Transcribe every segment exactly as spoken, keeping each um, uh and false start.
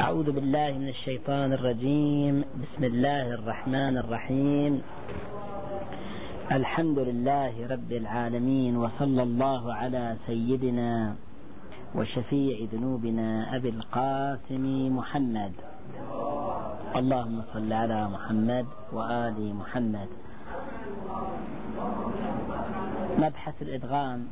أعوذ بالله من الشيطان الرجيم. بسم الله الرحمن الرحيم. الحمد لله رب العالمين، وصلى الله على سيدنا وشفيع ذنوبنا أبي القاسم محمد. اللهم صل على محمد وآل محمد. مبحث الإدغام.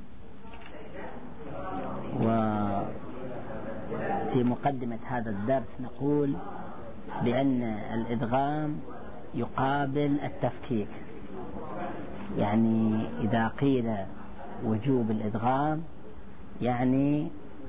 وفي مقدمة هذا الدرس نقول بأن الإدغام يقابل التفكيك، يعني إذا قيل وجوب الإدغام يعني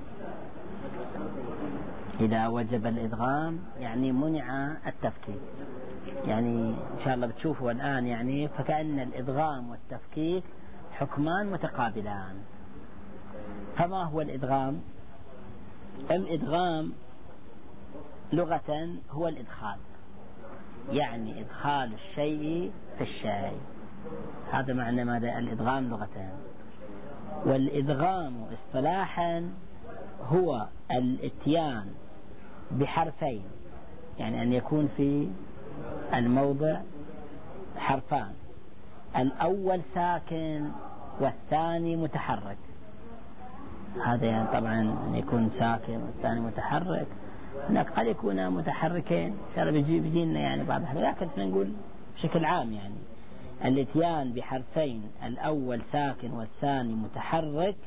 إذا وجب الإدغام يعني منع التفكيك، يعني إن شاء الله بتشوفوا الآن، يعني فكأن الإدغام والتفكيك حكمان متقابلان. فما هو الإدغام؟ الإدغام لغة هو الإدخال، يعني إدخال الشيء في الشيء، هذا معنى ماذا الإدغام لغة. والإدغام اصطلاحا هو الاتيان بحرفين، يعني أن يكون في الموضع حرفان، الأول ساكن والثاني متحرك. هذا يعني طبعا أن يكون ساكن والثاني متحرك، هناك قد يكون متحركين إن شاء الله بيجي بيجينا يعني بعض الأحيان، لكن نقول بشكل عام يعني الاتيان بحرفين الأول ساكن والثاني متحرك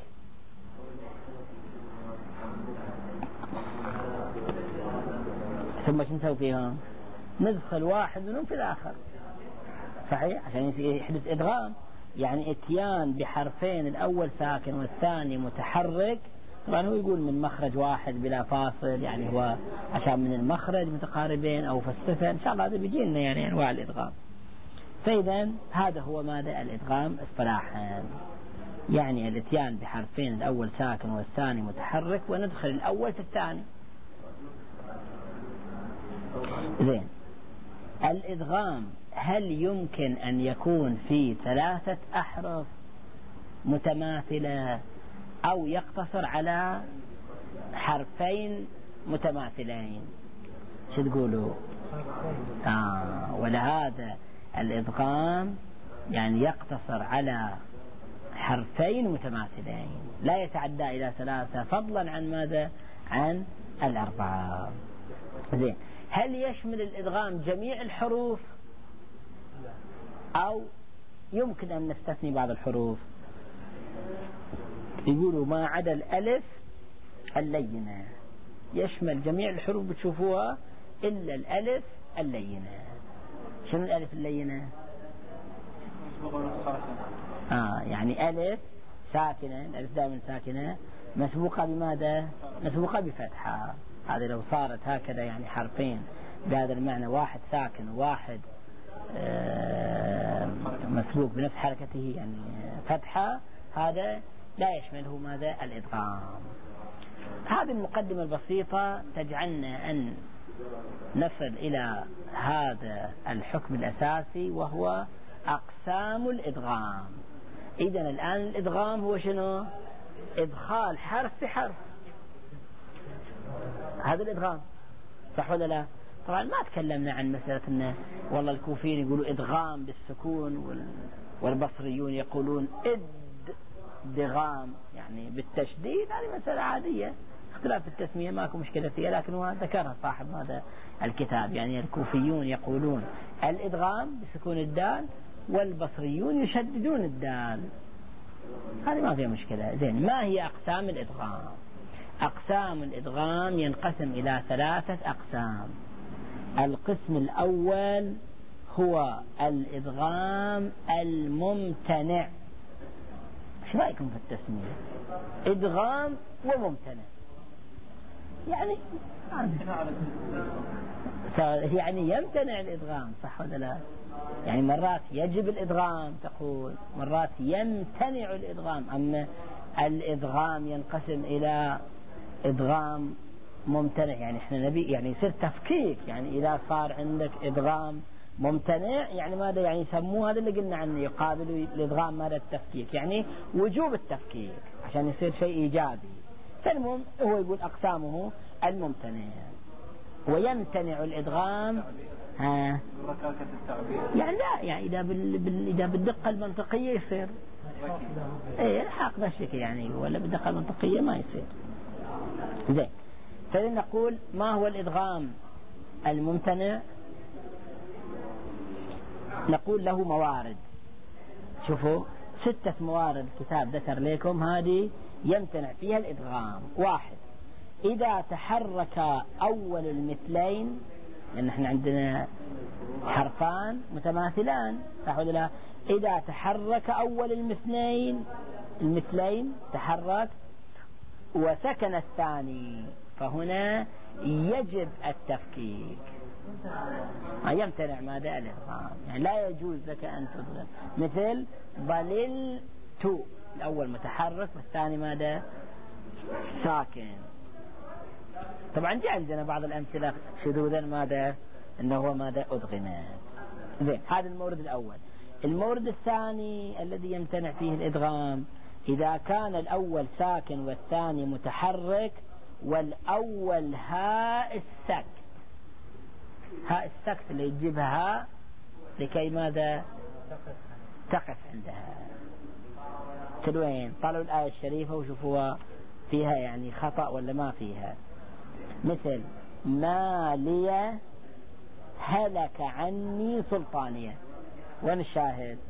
ثم شو نسوي فيهم؟ ندخل واحد منهم في الآخر، صحيح، عشان يحدث إدغام. يعني اتيان بحرفين الأول ساكن والثاني متحرك، طبعا هو يقول من مخرج واحد بلا فاصل، يعني هو عشان من المخرج متقاربين أو فلسفة، إن شاء الله هذا بيجينا يعني أنواع الإدغام. فإذا هذا هو ماذا الإدغام اصطلاحا، يعني الاتيان بحرفين الأول ساكن والثاني متحرك وندخل الأول في الثاني. زين، الإدغام هل يمكن أن يكون في ثلاثة أحرف متماثلة أو يقتصر على حرفين متماثلين؟ شو تقولوا؟ آه ولهذا الإدغام يعني يقتصر على حرفين متماثلين، لا يتعدى إلى ثلاثة، فضلا عن ماذا؟ عن الأربعة. زين، هل يشمل الإدغام جميع الحروف أو يمكن أن نستثني بعض الحروف؟ يقولوا ما عدا الألف اللينة، يشمل جميع الحروف بتشوفوها إلا الألف اللينة. شنو الألف اللينة؟ آه يعني ألف ساكنة، الألف دائما ساكنة مسبوقة بماذا؟ مسبوقة بفتحة. هذه لو صارت هكذا يعني حرفين بهذا المعنى، واحد ساكن وواحد آه مسبوق بنفس حركته يعني فتحة، هذا لا يشمله ماذا؟ الإدغام. هذه المقدمة البسيطة تجعلنا أن نصل إلى هذا الحكم الأساسي، وهو أقسام الإدغام. إذن الآن الإدغام هو شنو؟ إدخال حرف في حرف، هذا الإدغام، صح ولا لا؟ طبعا ما تكلمنا عن مسألة أن والله الكوفيين يقولوا إدغام بالسكون والبصريون يقولون إدغام يعني بالتشديد، هذه مسألة عادية، اختلاف التسمية ماكو مشكلة فيها، لكن هو ذكرها صاحب هذا الكتاب. يعني الكوفيون يقولون الإدغام بسكون الدال والبصريون يشددون الدال، هذه ما فيها مشكلة. زين، ما هي أقسام الإدغام؟ أقسام الإدغام ينقسم إلى ثلاثة أقسام. القسم الأول هو الإدغام الممتنع. شو رأيكم في التسمية؟ إدغام وممتنع، يعني يعني يمتنع الإدغام، صح ولا لا؟ يعني مرات يجب الإدغام تقول، مرات يمتنع الإدغام. أما الإدغام ينقسم إلى إدغام ممتنع، يعني إحنا نبي يعني يصير تفكيك، يعني إذا صار عندك إدغام ممتنع يعني ماذا؟ يعني يسموه هذا اللي قلنا عنه يقابل الإدغام ماذا؟ التفكيك، يعني وجوب التفكيك عشان يصير شيء إيجابي. فالمهم هو يقول أقسامه الممتنع. ويمتنع الإدغام. ها يعني لا يعني إذا بال... بال... إذا بالدقة المنطقية يصير إيه الحق بشك يعني، ولا بالدقة المنطقية ما يصير. زين فلنقول ما هو الإدغام الممتنع؟ نقول له موارد. شوفوا ستة موارد الكتاب ذكر لكم هذه يمتنع فيها الإدغام. واحد، إذا تحرك أول المثلين، لأن احنا عندنا حرفان متماثلان صح ولا لا؟ إذا تحرك أول المثلين المثلين تحرك وسكن الثاني فهنا يجب التفكيك. ما يمتنع ماذا؟ الإدغام. يعني لا يجوز لك أن تدغم. مثل ضللت، الأول متحرك والثاني ماذا؟ ساكن. طبعا جاء عندنا بعض الأمثلة شذوذا ماذا؟ أنه هو ماذا؟ أدغم. زين هذا المورد الأول. المورد الثاني الذي يمتنع فيه الإدغام إذا كان الأول ساكن والثاني متحرك والأول هاء السكت. هاء السكت اللي يجيبها لكي ماذا؟ تقف عندها. تلوين طالوا الآية الشريفة وشوفوها فيها يعني خطأ ولا ما فيها. مثل ما لي هلك عني سلطانية، وين الشاهد؟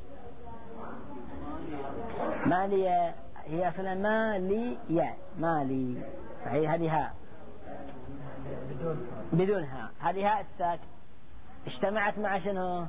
ما لي هي أصلا ما لي يا ما لي صحيح، هذه ها بدونها، هذه هاء الساك اجتمعت مع شنو؟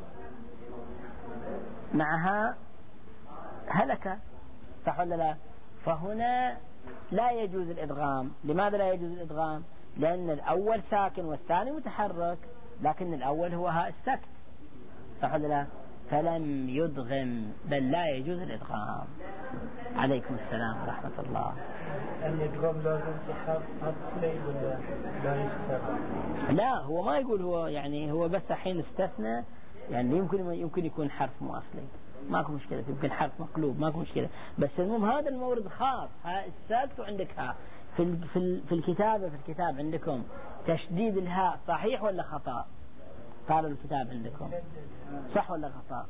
معها هلك صح ولا لا؟ فهنا لا يجوز الإدغام. لماذا لا يجوز الإدغام؟ لأن الأول ساكن والثاني متحرك، لكن الأول هو هاء السكت صح ولا لا؟ فلم يدغم، بل لا يجوز الإدغام. عليكم السلام ورحمة الله. الإدغام لازم تحرك أصلي ولا لا يستطيع؟ لا هو ما يقول هو يعني هو بس حين استثنى يعني يمكن يمكن يكون حرف مو أصلي ماكو مشكلة، يمكن حرف مقلوب ماكو مشكلة، بس المهم هذا المورد خاص هاء الساكت وعندك ها في في في الكتابة. في الكتاب عندكم تشديد الهاء صحيح ولا خطأ؟ قالوا الكتاب عندكم صح ولا خطأ؟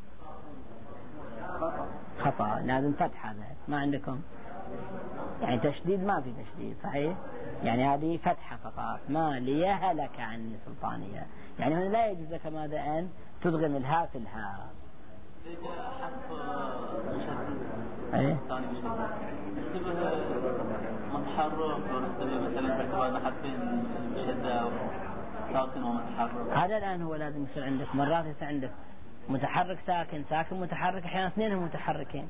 خطأ، لازم فتح. هذا ما عندكم يعني تشديد، ما في تشديد صحيح، يعني هذه فتحة فقط. ما لي هلك عني سلطانية، يعني هنا لا يجوز لك ماذا؟ أن تدغم الهاء في الهاء. ايه متحرك مثلا تكون حرفين شدة ساكن ومتحرك. هذا الآن هو لازم يصير عندك مرات يصير عندك متحرك ساكن ساكن متحرك، أحيانا اثنينهم متحركين.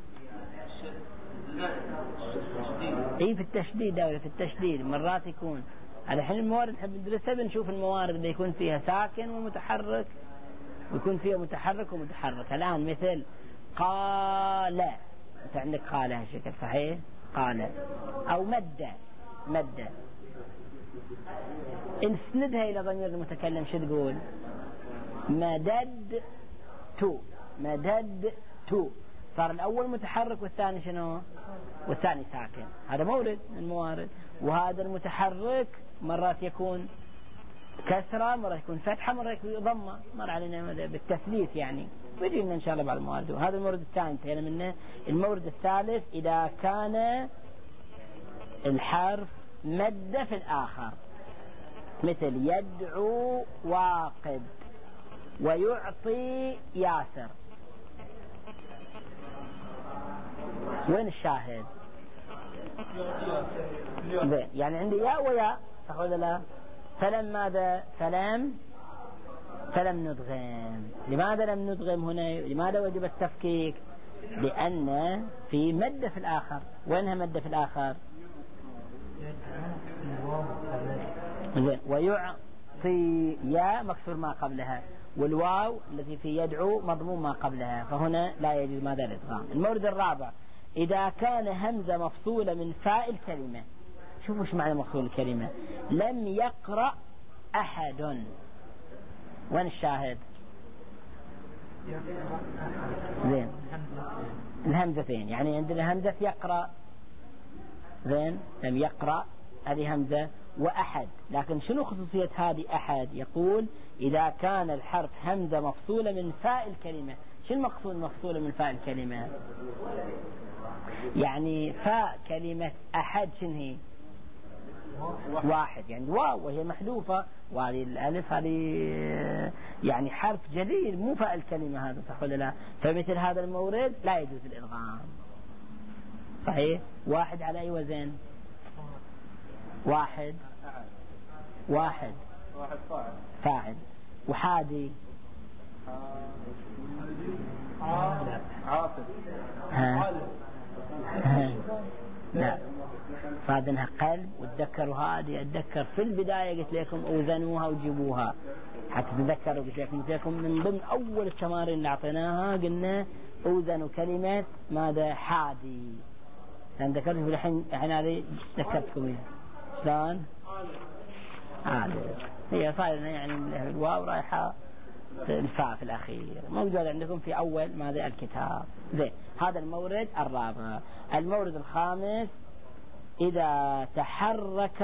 اي في التشديد دولة في التشديد مرات يكون على حين الموارد نحب ندرسها بنشوف الموارد اللي يكون فيها ساكن ومتحرك ويكون فيها متحرك ومتحرك. الآن مثل قال، انت عندك قال هالشكل صحيح قال، او مد مد نسندها الى ضمير المتكلم شو تقول؟ مدد تو مدد تو، صار الأول متحرك والثاني شنو؟ والثاني ساكن. هذا مورد من الموارد. وهذا المتحرك مرات يكون كسرة، مرات يكون فتحة، مرات يكون ضمة. مر علينا بالتثليث يعني، بيجينا إن شاء الله بعد الموارد. وهذا المورد الثاني انتهينا منه. المورد الثالث إذا كان الحرف مد في الآخر، مثل يدعو واقد ويعطي ياسر. وين الشاهد؟ زين يعني عندي يا ويا صح ولا لا؟ فلم ماذا؟ فلم فلم ندغم. لماذا لم ندغم هنا؟ لماذا وجب التفكيك؟ لأن في مد في الآخر. وينها مد في الآخر؟ زين ويعطي يا مكسور ما قبلها، والواو التي في يدعو مضموم ما قبلها، فهنا لا يجوز ماذا؟ الإدغام. المورد الرابع إذا كان همزة مفصولة من فاء الكلمة. شوفوا ايش معنى مفصول الكلمة؟ لم يقرأ أحد. وين الشاهد؟ زين الهمزتين، يعني عندنا همزة يقرأ، زين لم يقرأ هذه همزة، وأحد. لكن شنو خصوصية هذه أحد؟ يقول إذا كان الحرف همزة مفصولة من فاء الكلمة. شو المقصود مفصولة من فاء الكلمة؟ يعني فاء كلمة أحد شنو هي؟ واحد، يعني واو وهي محذوفة، وهذه الألف هذه يعني حرف جديد مو فاء الكلمة، هذا صح ولا لا؟ فمثل هذا المورد لا يجوز الإدغام. صحيح؟ واحد على أي وزن؟ واحد واحد واحد فاعل فاعل. وحادي عاطف. ها لا، صادنها قلب. وتذكروا هذه، اتذكر في البداية قلت لكم اوزنوها وجيبوها حتى تذكروا. قلت لكم قلت لكم من ضمن اول التمارين اللي اعطيناها قلنا اوزنوا كلمة ماذا؟ حادي. لان ذكرت الحين الحين هذه ذكرتكم اياها. شلون؟ عادي. هي صار يعني الواو رايحة الفاء في الأخير، موجود عندكم في أول ماذا؟ الكتاب. زين، هذا المورد الرابع. المورد الخامس إذا تحرك،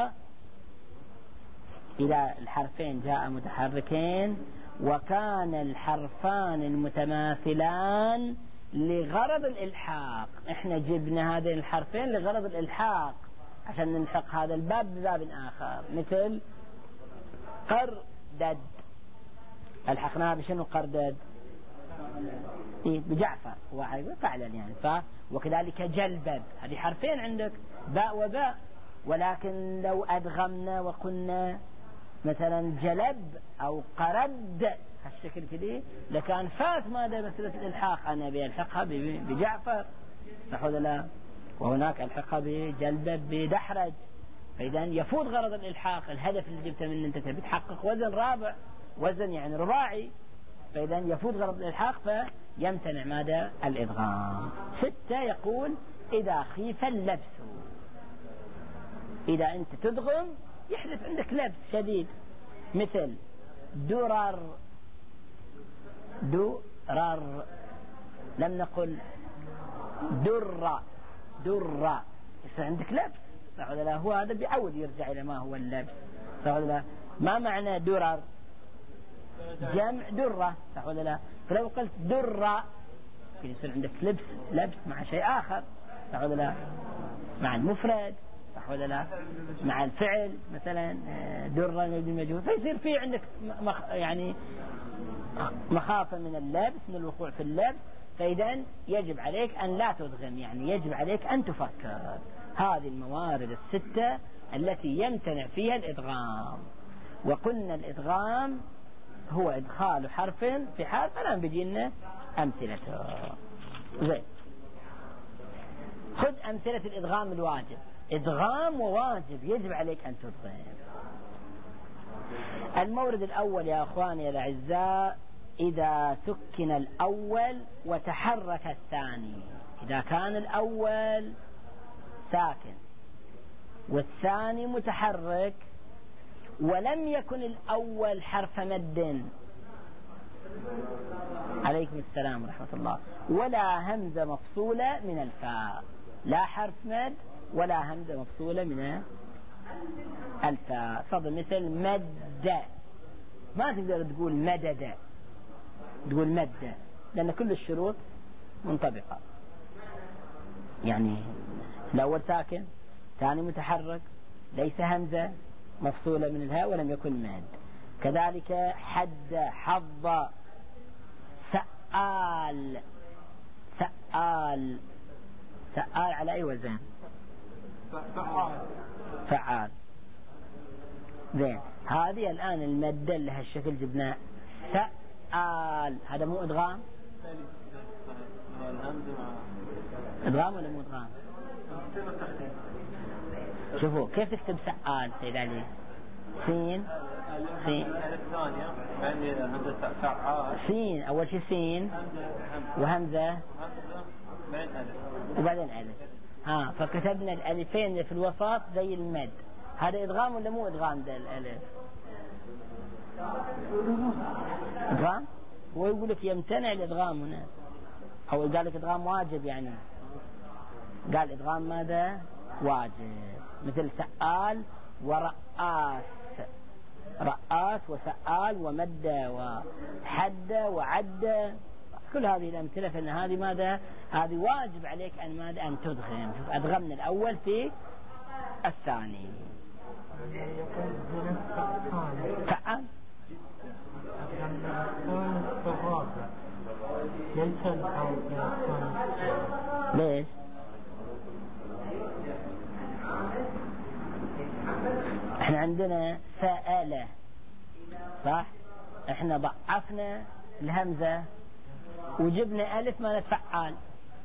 إذا الحرفين جاء متحركين وكان الحرفان المتماثلان لغرض الإلحاق. احنا جبنا هذين الحرفين لغرض الإلحاق عشان نلحق هذا الباب بباب آخر، مثل قردد. الحقناها بشنو قردد؟ إيه؟ بجعفر. واحد يقول فعلا يعني ف وكذلك جلبب، هذه حرفين عندك باء وباء. ولكن لو أدغمنا وقلنا مثلا جلب أو قرد هالشكل كذي لكان فات ماذا؟ مسألة الإلحاق. أنا بيلحقها بجعفر صح ولا لا؟ وهناك الحقها بجلبب بدحرج. فإذا يفوت غرض الإلحاق. الهدف اللي جبته من أنت تبي تحقق وزن رابع، وزن يعني رباعي، فإذا يفوت غرض الإلحاق فيمتنع ماذا؟ الإدغام. ستة يقول إذا خيف اللبس. إذا أنت تدغم يحدث عندك لبس شديد، مثل درر. درر لم نقل در در، يصير عندك لبس صح ولا لا؟ هو هذا بيعود يرجع إلى ما هو اللبس صح ولا لا؟ ما معنى درر؟ جمع درة صح ولا لا؟ فلو قلت درة يصير عندك لبس لبس مع شيء آخر صح ولا لا؟ مع المفرد صح ولا لا؟ مع الفعل مثلا درة بالمجهول، فيصير في عندك مخ يعني مخافة من اللبس، من الوقوع في اللبس. فإذا يجب عليك أن لا تدغم، يعني يجب عليك أن تفكر. هذه الموارد الستة التي يمتنع فيها الإدغام. وقلنا الإدغام هو إدخال حرف في حرف. الآن بيجينا أمثلته. زين، خذ أمثلة الإدغام الواجب. إدغام وواجب يجب عليك أن تدغم. المورد الأول يا أخواني الأعزاء إذا سكن الأول وتحرك الثاني. إذا كان الأول ساكن والثاني متحرك ولم يكن الأول حرف مد، عليكم السلام ورحمة الله، ولا همزة مفصولة من الفاء، لا حرف مد ولا همزة مفصولة من الفاء. فضل مثل مد، ما تقدر تقول مدد، تقول مد، لأن كل الشروط منطبقة. يعني الأول ساكن، ثاني متحرك، ليس همزة مفصولة من الهاء ولم يكن مد. كذلك حد، حظ، سآل. سآل سآل على أي وزن؟ فعال. فعال. زين، هذه الآن المادة لها الشكل جبناه سآل، هذا مو إدغام؟ إدغام ولا مو إدغام؟ شوفوا كيف تكتب سآل سيد علي. سين سين سين أول شيء سين وهمزة وبعدين ألف. ها، فكتبنا الألفين في الوسط زي المد. هذا إدغام ولا مو إدغام؟ ده الألف إدغام. هو يقول لك يمتنع الإدغام هنا، أو قال لك إدغام واجب، يعني قال إدغام ماذا؟ واجب. مثل سآل ورآس، رآس وسآل ومد وحد وعد، كل هذه الأمثلة، فإن هذه ماذا؟ هذه واجب عليك أن ماذا؟ أن تدغم. شوف أدغمنا الأول في الثاني. فعل ليش؟ احنا عندنا سأل صح؟ احنا ضعفنا الهمزة وجبنا ألف ما نتفعل.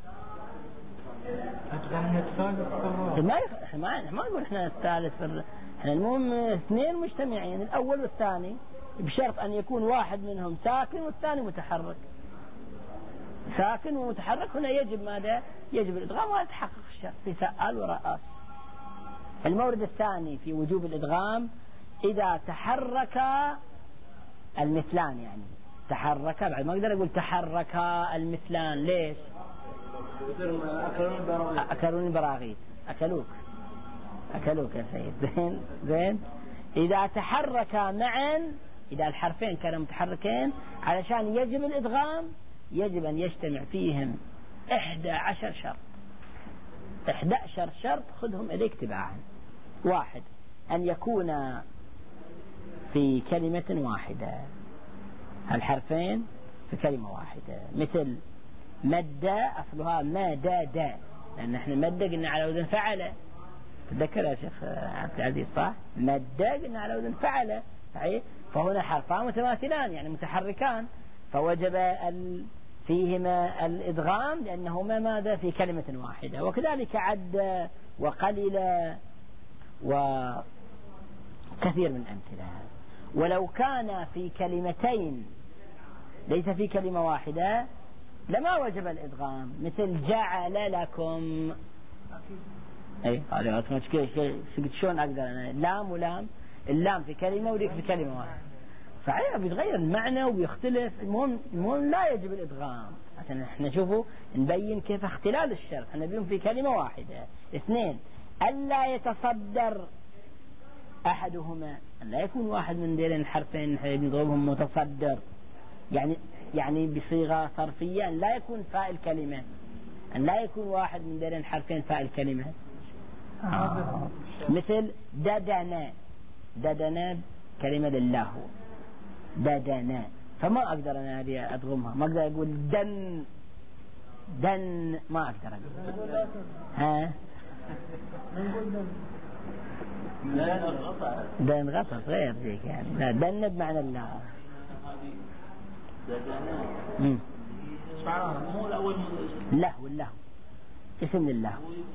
ما يخ... احنا ما ما نقول احنا الثالث في... احنا المهم اثنين مجتمعين، الأول والثاني، بشرط أن يكون واحد منهم ساكن والثاني متحرك. ساكن ومتحرك هنا يجب ماذا؟ يجب الإدغام، ولا يتحقق الشرط في سأل ورأس. المورد الثاني في وجوب الإدغام إذا تحرك المثلان، يعني تحرك، بعد ما أقدر أقول تحرك المثلان. ليش؟ أكلون البراغيث، أكلوك أكلوك يا سيد. زين زين إذا تحرك معا، إذا الحرفين كانوا متحركين، علشان يجب الإدغام يجب أن يجتمع فيهم إحدى عشر شرط. إحدى عشر شرط خذهم إليك تباعا. واحد، أن يكون في كلمة واحدة، الحرفين في كلمة واحدة، مثل مد، أصلها مدد، لأن احنا مد قلنا على وزن فعل، تذكر يا شيخ عبد العزيز صح؟ مد قلنا على وزن فعل، صحيح؟ فهنا حرفان متماثلان يعني متحركان، فوجب ال... فيهما الإدغام لأنهما ماذا؟ في كلمة واحدة. وكذلك عد وقلل وكثير من أمثلة. ولو كان في كلمتين ليس في كلمة واحدة لما وجب الإدغام، مثل جعل لكم. اي قالوا شلون اقدر انا لام ولام، اللام في كلمة وليك في كلمة واحدة، فعلا بيتغير المعنى وبيختلف. المهم المهم لا يجب الإدغام، عشان احنا نشوفه نبين كيف اختلال الشرط. احنا بيهم في كلمة واحدة. اثنين، ألا يتصدر أحدهما، أن لا يكون واحد من ديرين الحرفين نضربهم متصدر، يعني يعني بصيغة صرفية أن لا يكون فاء الكلمة، أن لا يكون واحد من ديرين الحرفين فاء الكلمة. آه. مثل ددنا، ددنا كلمة لله، ددنا، فما أقدر أنا هذه أدغمها، ما أقدر أقول دن دن، ما أقدر أقول. ها دن غطس غير ذيك يعني، لا دن بمعنى الله. امم مو الأول له والله اسم لله.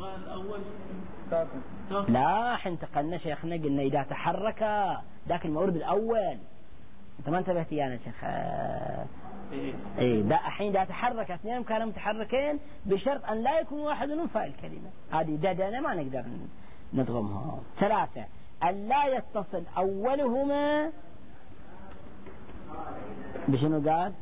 لا حين انتقلنا شيخنا قلنا إذا تحرك ذاك المورد الأول، أنت ما انتبهت يا شيخ؟ إيه ده الحين إذا تحرك اثنين كانوا متحركين بشرط أن لا يكون واحد منهم فاعل الكلمة، هذه ددنا ما نقدر نضغمها. ثلاثة، أن لا يتصل أولهما بشنو قال؟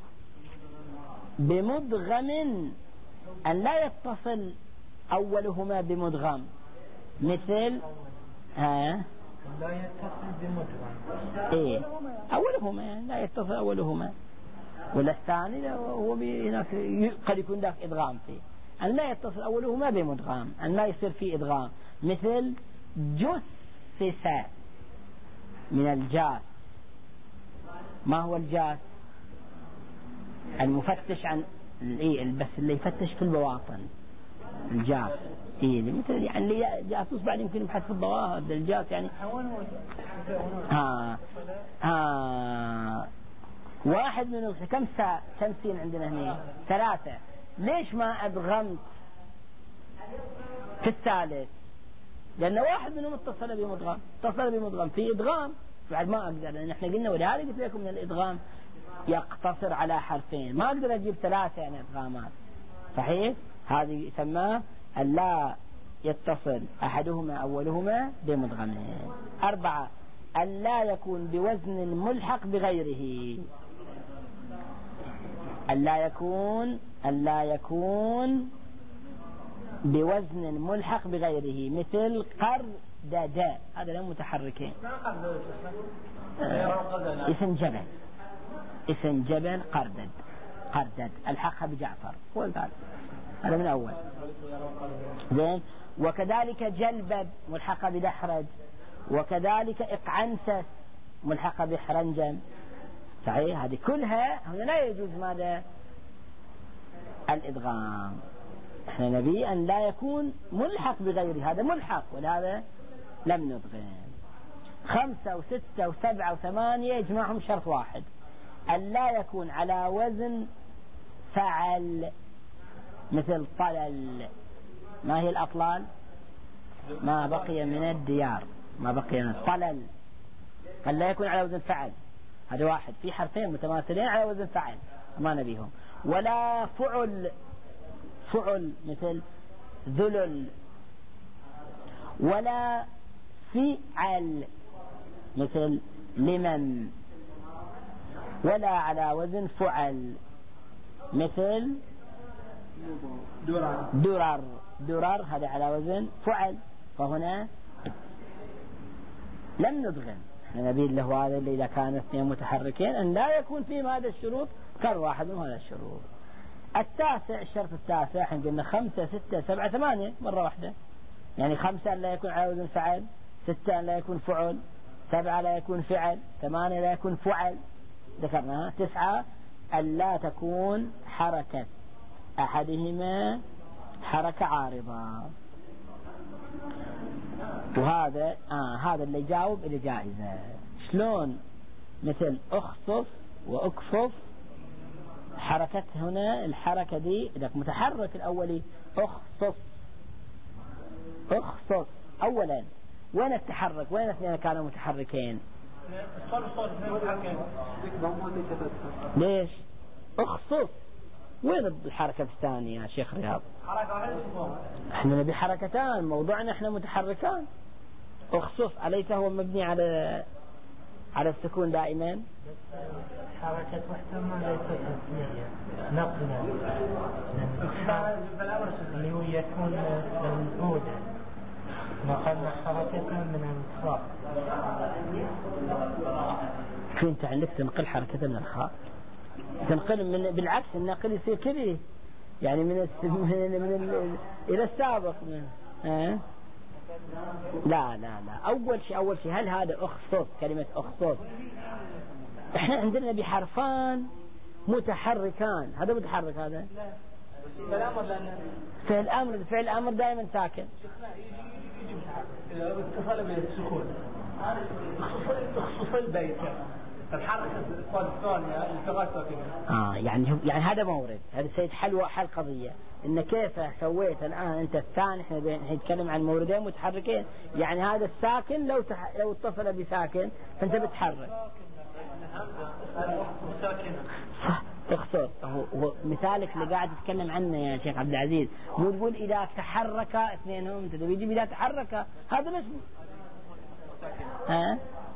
بمدغم، أن لا يتصل أولهما بمدغم، مثل ها لا يتصل بمدغم. إيه أولهما لا يتصل أولهما، ولا الثاني هو هناك قد يكون ذاك إدغام فيه. أن لا يتصل أولهما بمدغم، أن لا يصير فيه إدغام، مثل جثث من الجاس. ما هو الجاس؟ المفتش عن الايه، بس اللي يفتش في البواطن، الجاس. ايه مثل يعني اللي جاسوس بعد يمكن يبحث في الظواهر، الجاس يعني ها ها واحد من كم ساعة كم سين عندنا هنا؟ ثلاثة. ليش ما أدغمت في الثالث؟ لأن واحد منهم اتصل بمدغم، اتصل بمدغم في إدغام، بعد ما أقدر، لأن احنا قلنا ولهذا قلت لكم من الإدغام يقتصر على حرفين، ما أقدر أجيب ثلاثة يعني إدغامات، صحيح؟ هذه يسمى ألا يتصل أحدهما أولهما بمدغمين. أربعة، ألا يكون بوزن ملحق بغيره، ألا يكون ألا يكون بوزن ملحق بغيره، مثل قر قردد هذا لهم متحركين. اسم جبل اسم جبل قردد قردد الحقها بجعفر هو القال هذا من أول زين. وكذلك جلبب ملحقة بدحرج، وكذلك إقعنسس ملحقة بحرنجم. صحيح هذه كلها هنا لا يجوز ماذا الإدغام. احنا نبي أن لا يكون ملحق بغيره، هذا ملحق ولهذا لم ندغم. خمسة وستة وسبعة وثمانية يجمعهم شرط واحد، أن لا يكون على وزن فعل مثل طلل. ما هي الأطلال؟ ما بقي من الديار، ما بقي من طلل أن لا يكون على وزن فعل، هذا واحد. في حرفين متماثلين على وزن فعل ما نبيهم. ولا فعل فعل مثل ذلل، ولا فعل مثل لمن، ولا على وزن فعل مثل درر درر درر هذا على وزن فعل. فهنا لم ندغم. احنا نبي له هذا اللي إذا كان اثنين متحركين أن لا يكون فيهم هذا الشروط كان واحد من هذا الشروط. التاسع الشرط التاسع احنا قلنا خمسة ستة سبعة ثمانية مرة واحدة، يعني خمسة لا يكون على وزن فعل، ستة لا يكون فعل، سبعة لا يكون فعل، ثمانية لا يكون فعل ذكرناها. تسعة ألا تكون حركة أحدهما حركة عارضة. وهذا آه هذا اللي يجاوب إلى جائزة. شلون؟ مثل أخصف وأكفف، حركة هنا الحركة دي إذا متحرك الأولي أخصف أخصف أولا، وين التحرك؟ وين اثنين كانوا متحركين؟ ليش أخصف؟ وين الحركة الثانية يا شيخ رياض؟ احنا نبي حركتان، موضوعنا احنا متحركان. أخصف أليس هو مبني على على السكون دائما؟ حركة واحدة ما ليست اسمية نقلا اللي هو يكون موجودة، نقلنا حركتها من الخاء. كنت عندك تنقل حركة من الخاء، تنقل من بالعكس النقل يصير كذي يعني من من, من ال... إلى السابق من... أه؟ لا لا لا أول شيء أول شيء هل هذا أخصص كلمة أخصص؟ إحنا عندنا بحرفان متحركان، هذا متحرك هذا فعل الأمر فعل الأمر دائما ساكن. اتصل بالسكون اخصص البيت الحركة الثانية التغاثر آه يعني يعني هذا مورد، هذا سيد حل حل قضية إن كيف سويت الآن أنت الثاني. إحنا نتكلم عن موردين متحركين، يعني هذا الساكن لو تح... لو اتصل بساكن فأنت بتحرك. صح اختصر. هو مثالك اللي قاعد تتكلم عنه يا شيخ عبد العزيز، مو تقول إذا تحرك اثنينهم أنت تبي إذا تحرك هذا مش ها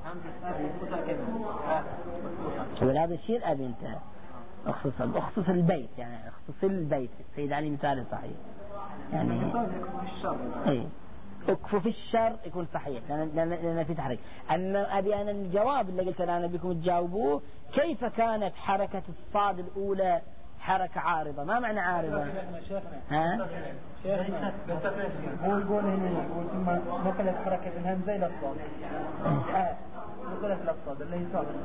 ولا الشيء أبي أنت اخصص اخصص البيت يعني اخصص البيت. سيد علي مثال صحيح يعني اي اكفوا في الشر يكون صحيح لأن, لأن في تحريك. أما أبي أنا الجواب اللي قلت أنا بكم تجاوبوه كيف كانت حركة الصاد الأولى حركة عارضة؟ ما معنى عارضة؟ ها؟ هو يقول هنا يقول ثم نقلت حركة الهمزة إلى الصاد، نقلت إلى الصاد اللي هي صاد.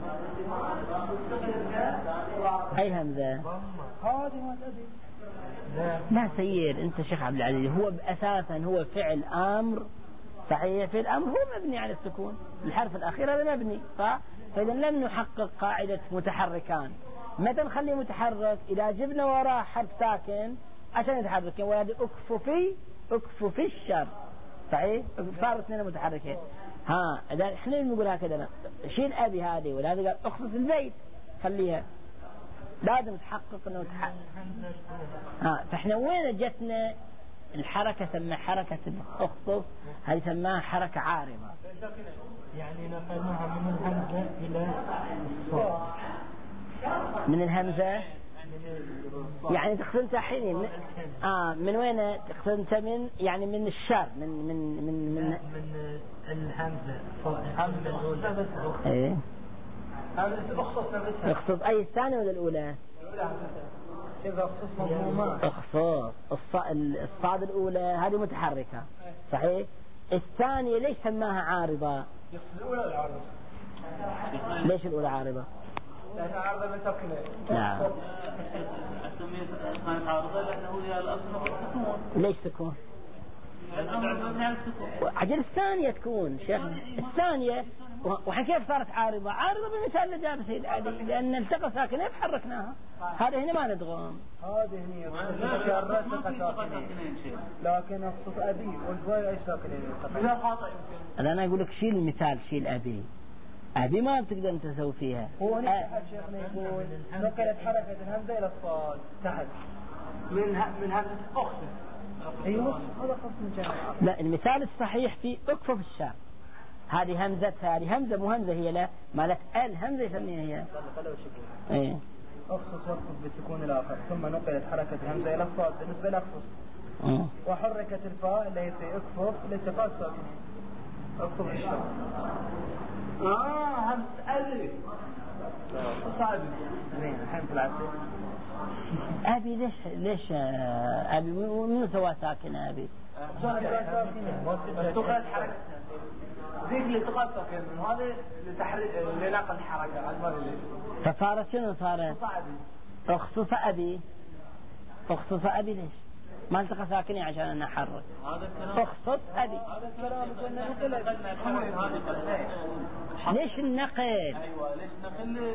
أي همزة؟ هذه ما تدري. لا سير أنت شيخ عبد العزيز، هو أساسا هو فعل أمر صحيح. فعل أمر هو مبني على السكون، الحرف الأخير هذا مبني صح. فإذا لم نحقق قاعدة متحركان. متى نخليه متحرك؟ إذا جبنا وراه حرف ساكن عشان يتحرك. وهذا أكففي أكففي الشر صحيح صار اثنين متحركين. ها إذا إحنا نقول هكذا شيل أبي هذه ولا هذا قال أخصص البيت خليها لازم تحقق انه تحقق. ها فاحنا وين جتنا الحركة سمى حركة الأخصص، هذه سماها حركة عارضة يعني نقلناها من الهمزة إلى الصاد، من الهمزة يعني تقصد انت حين من... اه من وين تقصد انت؟ من يعني من الشر، من من من من, من الهمزة الهمزة الأولى. ايه هذا اخصص نفسها. اخصص اي الثانية ولا الأولى؟ إذا اخصص مضمومات. اخصص الص... الصاد الأولى هذه متحركة صحيح. الثانية ليش سماها عارضة؟ يقصد الأولى العارضة. ليش الأولى عارضة؟ لأنها عارضة من سكنة. نعم. كانت عارضة لأنه هي الأصل سكون. ليش سكون؟ عجل الثانية تكون شيخنا الثانية. وحين كيف صارت عارضة؟ عارضة بالمثال اللي جاب سيد علي، لأن التقى ساكنين فحركناها. هذا هنا ما ندغم. هذه هي الشارة التقى ساكنين، لكن أخصص أبي والزوايا أي ساكنين. أنا أنا أقول لك شيل المثال، شيل أبي. أبي ما بتقدر أنت تسوي فيها. هو هنا تحت شيخنا يقول نقلت حركة الهمزة إلى الصاد تحت من من همزة أخصص. أيوه هذا قسم جامع. لا المثال الصحيح في اكفف الشر. هذه همزة، هذه همزة مو همزة هي، لا مالت ال همزة يسميها هي. ايه اخصص وقف بسكون الآخر ثم نقلت حركة الهمزة إلى الصاد بالنسبة لأخصص. اه وحركت الفاء اللي هي في اكفف لاتفاق ساكن. اكفف الشر. آه همزة ألف. صعب. زين الحين طلعت. أبي ليش ليش أبي منو سوى ساكن أبي؟ التقاط حركة. ذيك اللي التقاط ساكن من هذا لتحريك لنقل الحركة عجباني ليش؟ فصارت شنو صارت؟ صعبي. اخصص أبي. اخصص أبي ليش؟ ما التقى ساكنين عشان أنا أحرك. اخصص أبي. هذا الكلام قلنا نقلنا الحركة هذه. ليش النقل؟ أيوة ليش نقل؟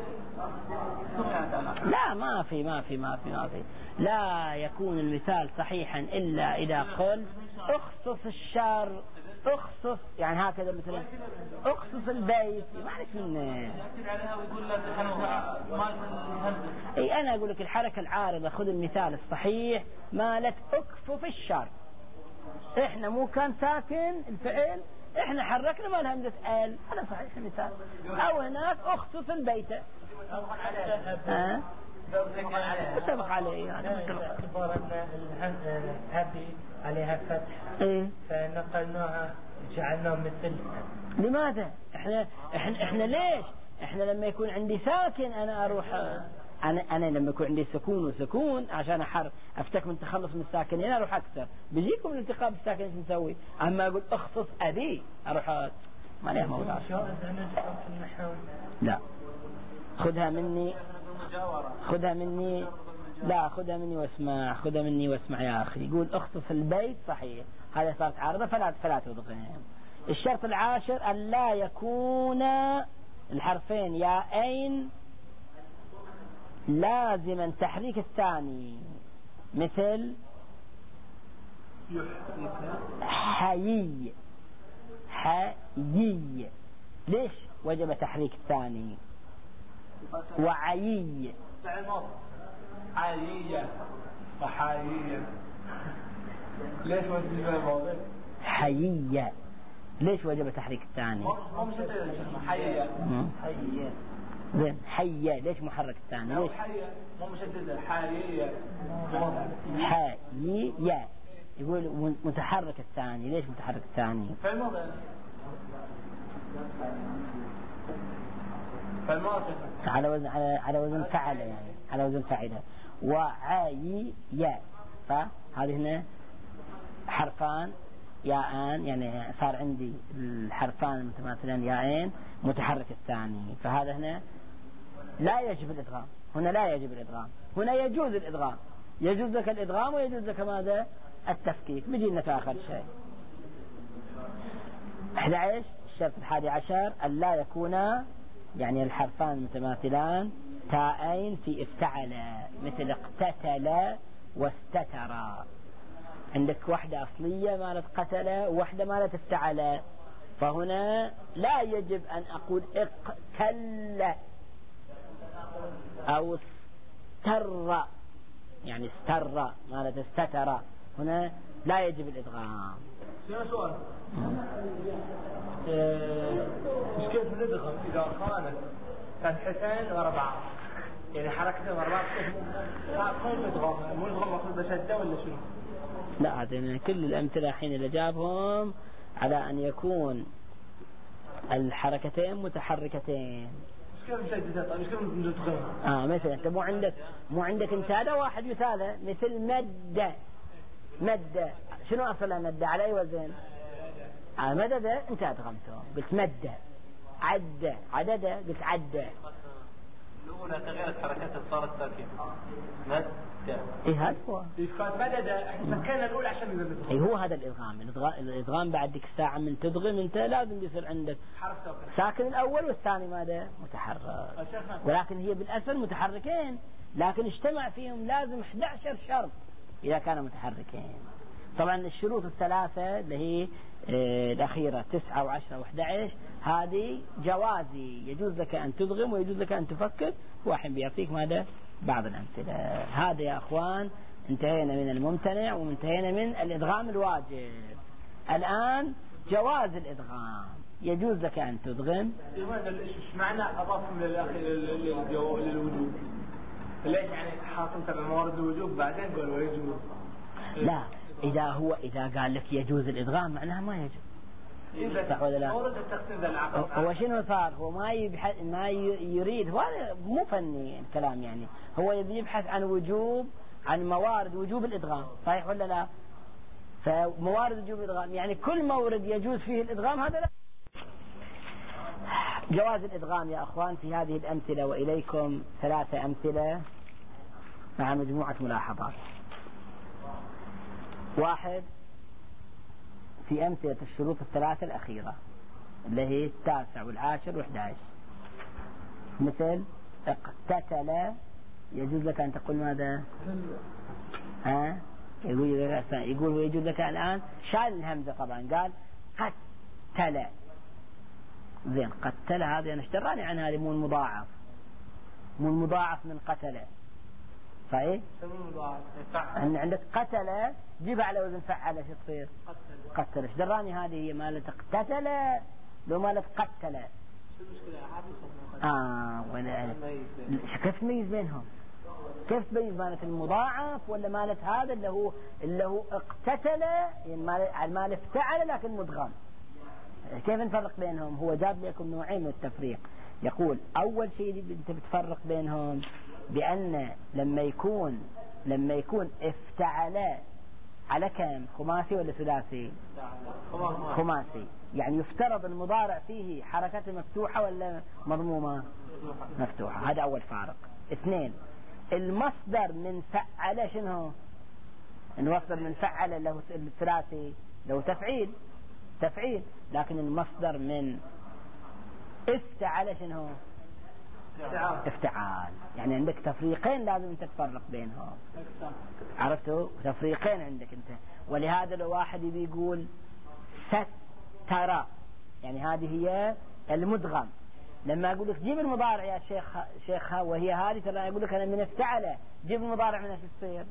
لا ما في ما في ما في ما في لا يكون المثال صحيحا إلا إذا قلت اخصص الشر، اخصص يعني هكذا مثلا اخصص البيت، ما عليك منه. اي انا اقول لك الحركة العارضة، خذ المثال الصحيح مالت اكفف الشر. احنا مو كان ساكن الفعل، احنا حركنا مال همزة ال، هذا صحيح المثال. او هناك اخصص البيت. ها متفق عليه يعني. اعتبار ان هذه عليها فتح ايه فنقلناها جعلناها مثل. لماذا؟ احنا احنا احنا ليش؟ احنا لما يكون عندي ساكن انا اروح، انا انا لما يكون عندي سكون وسكون عشان احر افتك من تخلص من الساكنين اروح اكثر، بيجيكم الالتقاء بالساكنين شو نسوي؟ اما اقول اخصص ابي اروح ما ليه موضوع. لا خذها مني، خذها مني، لا خذها مني واسمع، خذها مني واسمع يا اخي. يقول اخصص البيت صحيح، هذا صارت عارضة فلا فلا تضغم. الشرط العاشر أن لا يكون الحرفين ياءين لازما تحريك الثاني، مثل حيي. حيي ليش وجب تحريك الثاني؟ وعيي عيية وحيية ليش وجب الموضوع؟ حيية ليش وجب تحريك الثاني؟ مو مشدد حيية. حيية زين حية ليش محرك الثاني؟ ليش حيية مو مشدد حيية. حيية يقول متحرك الثاني، ليش متحرك الثاني؟ في الموضع في الموضع على وزن على على وزن فعل يعني، على وزن فعله. وعيية فهذه هنا حرفان ياءان، يعني صار عندي الحرفان المتماثلان ياءين متحرك الثاني، فهذا هنا لا يجب الإدغام. هنا لا يجب الإدغام، هنا يجوز الإدغام. يجوز لك الإدغام ويجوز لك ماذا؟ التفكيك. بيجي لنا في آخر شيء. أحد عشر الشرط الحادي عشر أن لا يكونا يعني الحرفان المتماثلان تاءين في افتعل، مثل اقتتل واستتر. عندك واحدة أصلية مالت قتل وواحدة مالت افتعل، فهنا لا يجب أن أقول اقتل أو استر، يعني استر مالت استتر، هنا لا يجب الإدغام. سؤال سؤال مش كيف ندغم إذا كانت فتحتين ورا بعض؟ يعني حركة مرات كيف إدغام مو إدغام مأخذ بشدة ولا شنو؟ لا هذين كل الأمثلة حين اللي جابهم على أن يكون الحركتين متحركتين. مش كم مشددة طيب مش كم مدغم؟ آه مثلا أنت مو عندك مو عندك أنت هذا واحد مثاله مثل مد مد شنو أصلا مد على أي وزن؟ على آه مدد أنت أدغمته قلت مد عد عدد قلت عد. الأولى تغيرت حركاتها صارت ساكنة مد. إيه هذا هو. إذا مدد إحنا سكرنا الأولى عشان نقدر. إيه هو هذا الإدغام. الإدغام بعد ديك الساعة من تدغم أنت لازم يصير عندك حرف ساكن الأول والثاني ماذا متحرك. ولكن هي بالأصل متحركين لكن اجتمع فيهم لازم إحدى عشر شرط إذا كانوا متحركين. طبعا الشروط الثلاثة اللي هي اه الأخيرة تسعة وعشرة وإحدى عشر هذه جوازي يجوز لك أن تدغم ويجوز لك أن تفكر. واحد بيعطيك ماذا بعض الأمثلة. هذا يا أخوان انتهينا من الممتنع وانتهينا من الإدغام الواجب. الآن جواز الإدغام يجوز لك أن تدغم. إيش معنى أضافهم للوجوب؟ ليش يعني حاطمت بموارد الوجوب بعدين قال ويجوز؟ لا إذا هو إذا قال لك يجوز الإدغام معناها ما يجوز. صح ولا لا؟ هو شنو صار؟ هو ما يبحث ما يريد هو مو فني الكلام يعني هو يبحث عن وجوب عن موارد وجوب الإدغام صحيح ولا لا؟ فموارد وجوب الإدغام يعني كل مورد يجوز فيه الإدغام هذا لا. جواز الإدغام يا أخوان في هذه الأمثلة وإليكم ثلاثة أمثلة مع مجموعة ملاحظات. واحد في أمثلة الشروط الثلاثة الأخيرة اللي هي التاسع والعاشر وإحدى عشر مثل اقتتل يجوز لك أن تقول ماذا؟ ها؟ يقول يقول يجوز لك الآن شال الهمزة طبعا قال قتل. زين قتل هذا أنا اشتراني عن هذه مو المضاعف مو المضاعف من قتل صحيح؟ أن عندك قتل جيب على وزن فعل شو تصير؟ قتل. ايش دراني هذه هي مالت قتل لو مالت قتل. آه ولا كيف تميز بينهم؟ كيف تميز مالت المضاعف ولا مالت هذا اللي هو اللي هو اقتتل يعني مال مال افتعل لكن مدغم؟ كيف نفرق بينهم؟ هو جاب لكم نوعين من التفريق. يقول أول شيء أنت بتفرق بينهم بأن لما يكون لما يكون افتعل على كم خماسي ولا ثلاثي؟ خماسي يعني يفترض المضارع فيه حركته مفتوحة ولا مضمومة؟ مفتوحة. هذا أول فارق. اثنين المصدر من فعل شنو؟ المصدر من فعل له الثلاثي له تفعيل تفعيل لكن المصدر من افتعل شنو؟ افتعال. يعني عندك تفريقين لازم انت تفرق بينهم. عرفتوا؟ تفريقين عندك انت. ولهذا لو واحد بيقول ستر يعني هذه هي المدغم لما اقول لك جيب المضارع يا شيخ شيخها وهي هذه ترى اقول لك انا من افتعل جيب المضارع منها شو يصير؟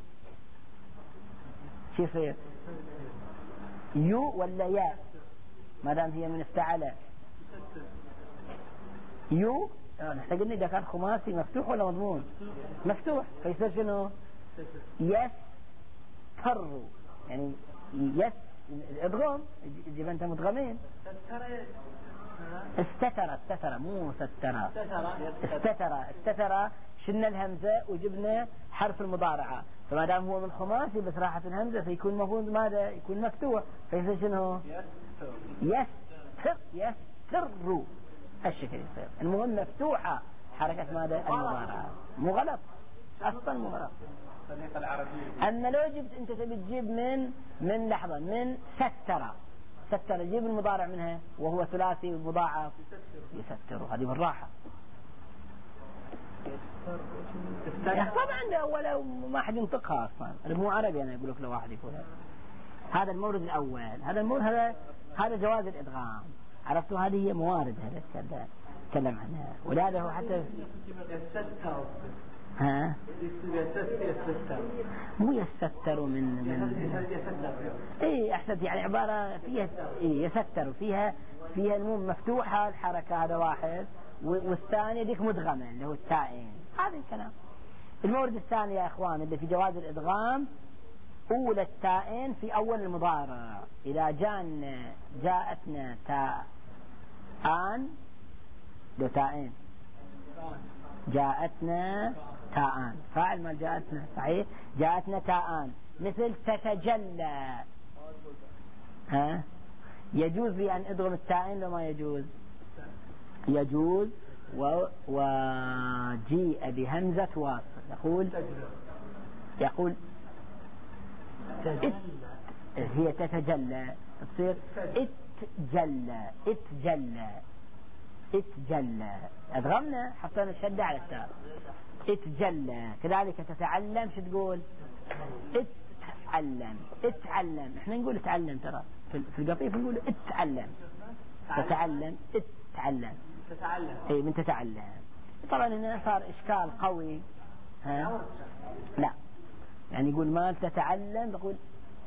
شو يصير؟ يو ولا يا؟ ما دام هي من افتعل يو نحتاج ان اذا كان خماسي مفتوح ولا مضمون؟ مفتوح. فيصير شنو؟ يس تر يعني يس ادغام جيب انت مدغمين. استتر استتر مو ستر استتر استتر شلنا الهمزة وجبنا حرف المضارعة فما دام هو من خماسي بس راحت الهمزة فيكون المفروض ماذا؟ يكون مفتوح. فيصير شنو؟ يستر يستر هالشكل يصير. المهم مفتوحة حركة ماذا؟ المضارعة مو غلط أصلا مو غلط. أما لو جبت أنت تبي تجيب من من لحظة من ستر ستر جيب المضارع منها وهو ثلاثي مضاعف يستر هذه بالراحة. طبعا ولا ما حد ينطقها أصلا مو عربي أنا أقول لك لو واحد يقول هذا المورد الأول. هذا المورد هذا هذا جواز الإدغام. عرفتوا؟ هذه هي موارد هذا الكلام تكلم عنها. ولهذا هو حتى ها مو يستر من من اي احسنت يعني عبارة فيها إيه يستر فيها فيها المهم مفتوحة الحركة هذا واحد والثانية ديك مدغمة اللي هو التائين. هذا الكلام. المورد الثاني يا إخوان اللي في جواز الإدغام أولى التائين في أول المضارع. إذا جاءنا جاءتنا تاءان لو تائين جاءتنا تاءان فاعل ما جاءتنا صحيح جاءتنا تاءان مثل تتجلى ها يجوز لي أن أدغم التائين لو ما يجوز يجوز و... وجيء بهمزة واصل يقول يقول ات... هي تتجلى تصير اتجلى اتجلى اتجلى أدغمنا حطينا الشدة على التاء اتجلى. كذلك تتعلم شو تقول اتعلم اتعلم. احنا نقول اتعلم ترى في القطيف نقول اتعلم تتعلم اتعلم تتعلم اي من تتعلم. طبعا هنا صار اشكال قوي ها لا يعني يقول ما تتعلم يقول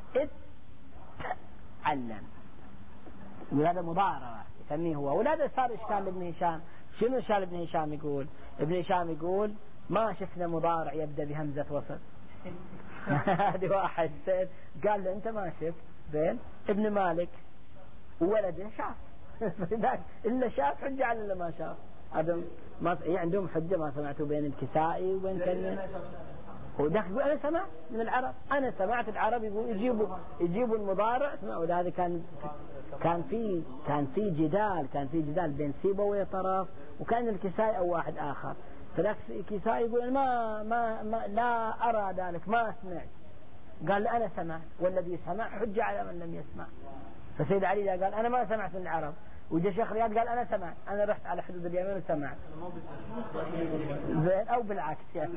اتعلم وهذا مضارع يسميه هو. ولا صار اشكال لابن هشام. شنو اشكال ابن هشام؟ يقول ابن هشام يقول ما شفنا مضارع يبدأ بهمزة وصل. هذه واحد قال له انت ما شفت بين ابن مالك وولده شاف إلا شاف حجة على اللي ما شاف. هذا ما عندهم حجة ما سمعتوا بين الكسائي وبين كلمة ودخل يقول أنا سمعت من العرب أنا سمعت العرب يقول يجيبوا يجيبوا المضارع اسمعوا. وهذا كان كان في كان في جدال كان في جدال بين سيبويه طرف وكان الكسائي أو واحد آخر. فذاك الكسائي يقول ما ما ما لا أرى ذلك ما سمعت. قال أنا سمعت والذي سمع حجة على من لم يسمع. فسيد علي قال أنا ما سمعت من العرب. وجا شيخ رياض قال أنا سمعت أنا رحت على حدود اليمن وسمعت زين أو بالعكس يعني.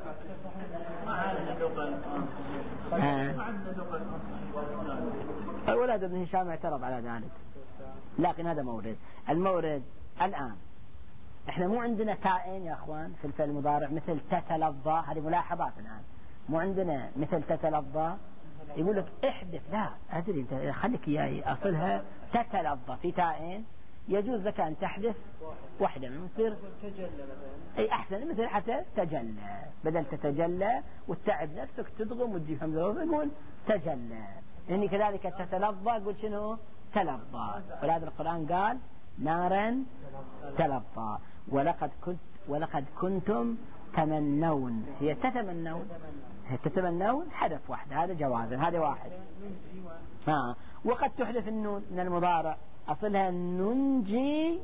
أولاد ابن هشام اعترض على ذلك. لكن هذا مورد. المورد الآن احنا مو عندنا تائين يا اخوان في الفعل المضارع مثل تتلظى. هذه ملاحظات الآن. مو عندنا مثل تتلظى. يقول لك احدث لا أدري انت خليك إياي أصلها تتلظى في تائين يجوز لك أن تحدث واحدة من تصير أي أحسن مثل حتى تجلى بدل تتجلى وتتعب نفسك تدغم وتجيب همزة وتقول تجلى. يعني كذلك تتلظى قل شنو تلظى. ولهذا القرآن قال نارا تلظى ولقد كنت ولقد كنتم تمنون. هي تتمنون هي تتمنون حدث واحد هذا جوازا هذا واحد. ها وقد تحدث النون من المضارع أصلها ننجي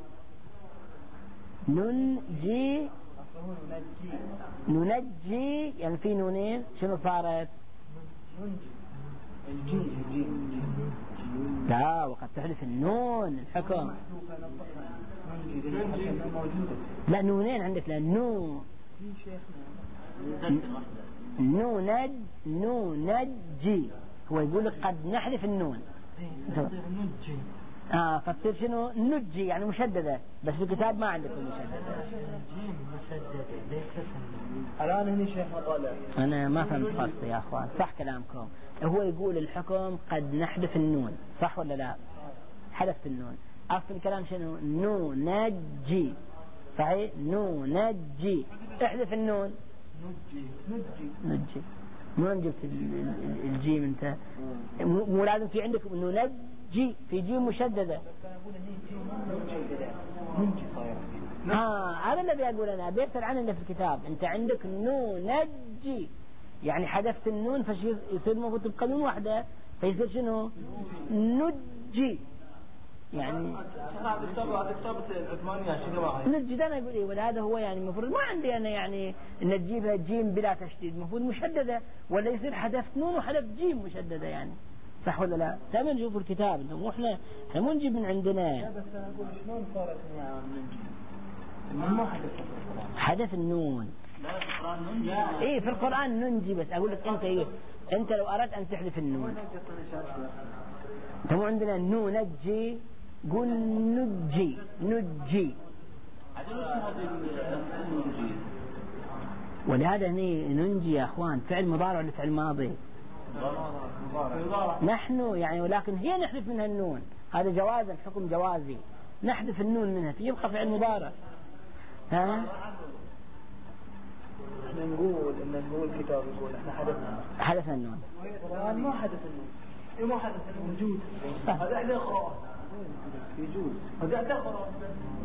ننجي ننجي يعني في نونين شنو صارت لا وقد تحدث النون الحكم لا نونين عندك لا نو نونج نونجي. هو يقول لك قد نحذف النون اه فتصير شنو نجي يعني مشددة بس في الكتاب ما عندكم مشددة. الآن هني شيخ مطالع أنا ما فهمت قصدي يا أخوان. صح كلامكم. هو يقول الحكم قد نحذف النون صح ولا لا؟ حذفت النون. أصل الكلام شنو نو نجي صحيح نو نجي احذف النون نجي نجي نجي مو نجي في الجيم انت مو لازم في عندك انه نجي في جيم مشددة. ها هذا الذي أقول أنا بيرسل عنه اللي في الكتاب. أنت عندك نو نجي يعني حذفت النون فيصير المفروض تبقى نون واحدة فيصير شنو نجي يعني نجي. ده أنا أقول إيه ولا هو يعني المفروض ما عندي أنا يعني إن تجيبها جيم بلا تشديد المفروض مشددة ولا يصير حذفت نون وحذف جيم مشددة يعني صح ولا لا؟ دائما نشوف الكتاب إنه مو إحنا إحنا مو نجيب من عندنا. بس أنا أقول شلون صارت ننجي ما حدث حدث النون إيه في القرآن ننجي. بس أقول لك أنت إيه أنت لو أردت أن تحذف النون مو عندنا نو نجي قل نجي نجي. ولهذا هني ننجي يا أخوان فعل مضارع ولا فعل ماضي؟ نحن يعني ولكن هي نحذف منها النون. هذا جوازا حكم جوازي نحذف النون منها فيبقى فعل مضارع ها؟ احنا نقول ان نقول الكتاب يقول احنا حدثنا حدث النون. القرآن ما حدث النون. ايه ما حدث النون؟ وجود. هذا احنا قراءة. يجوز. هذا احنا قراءة.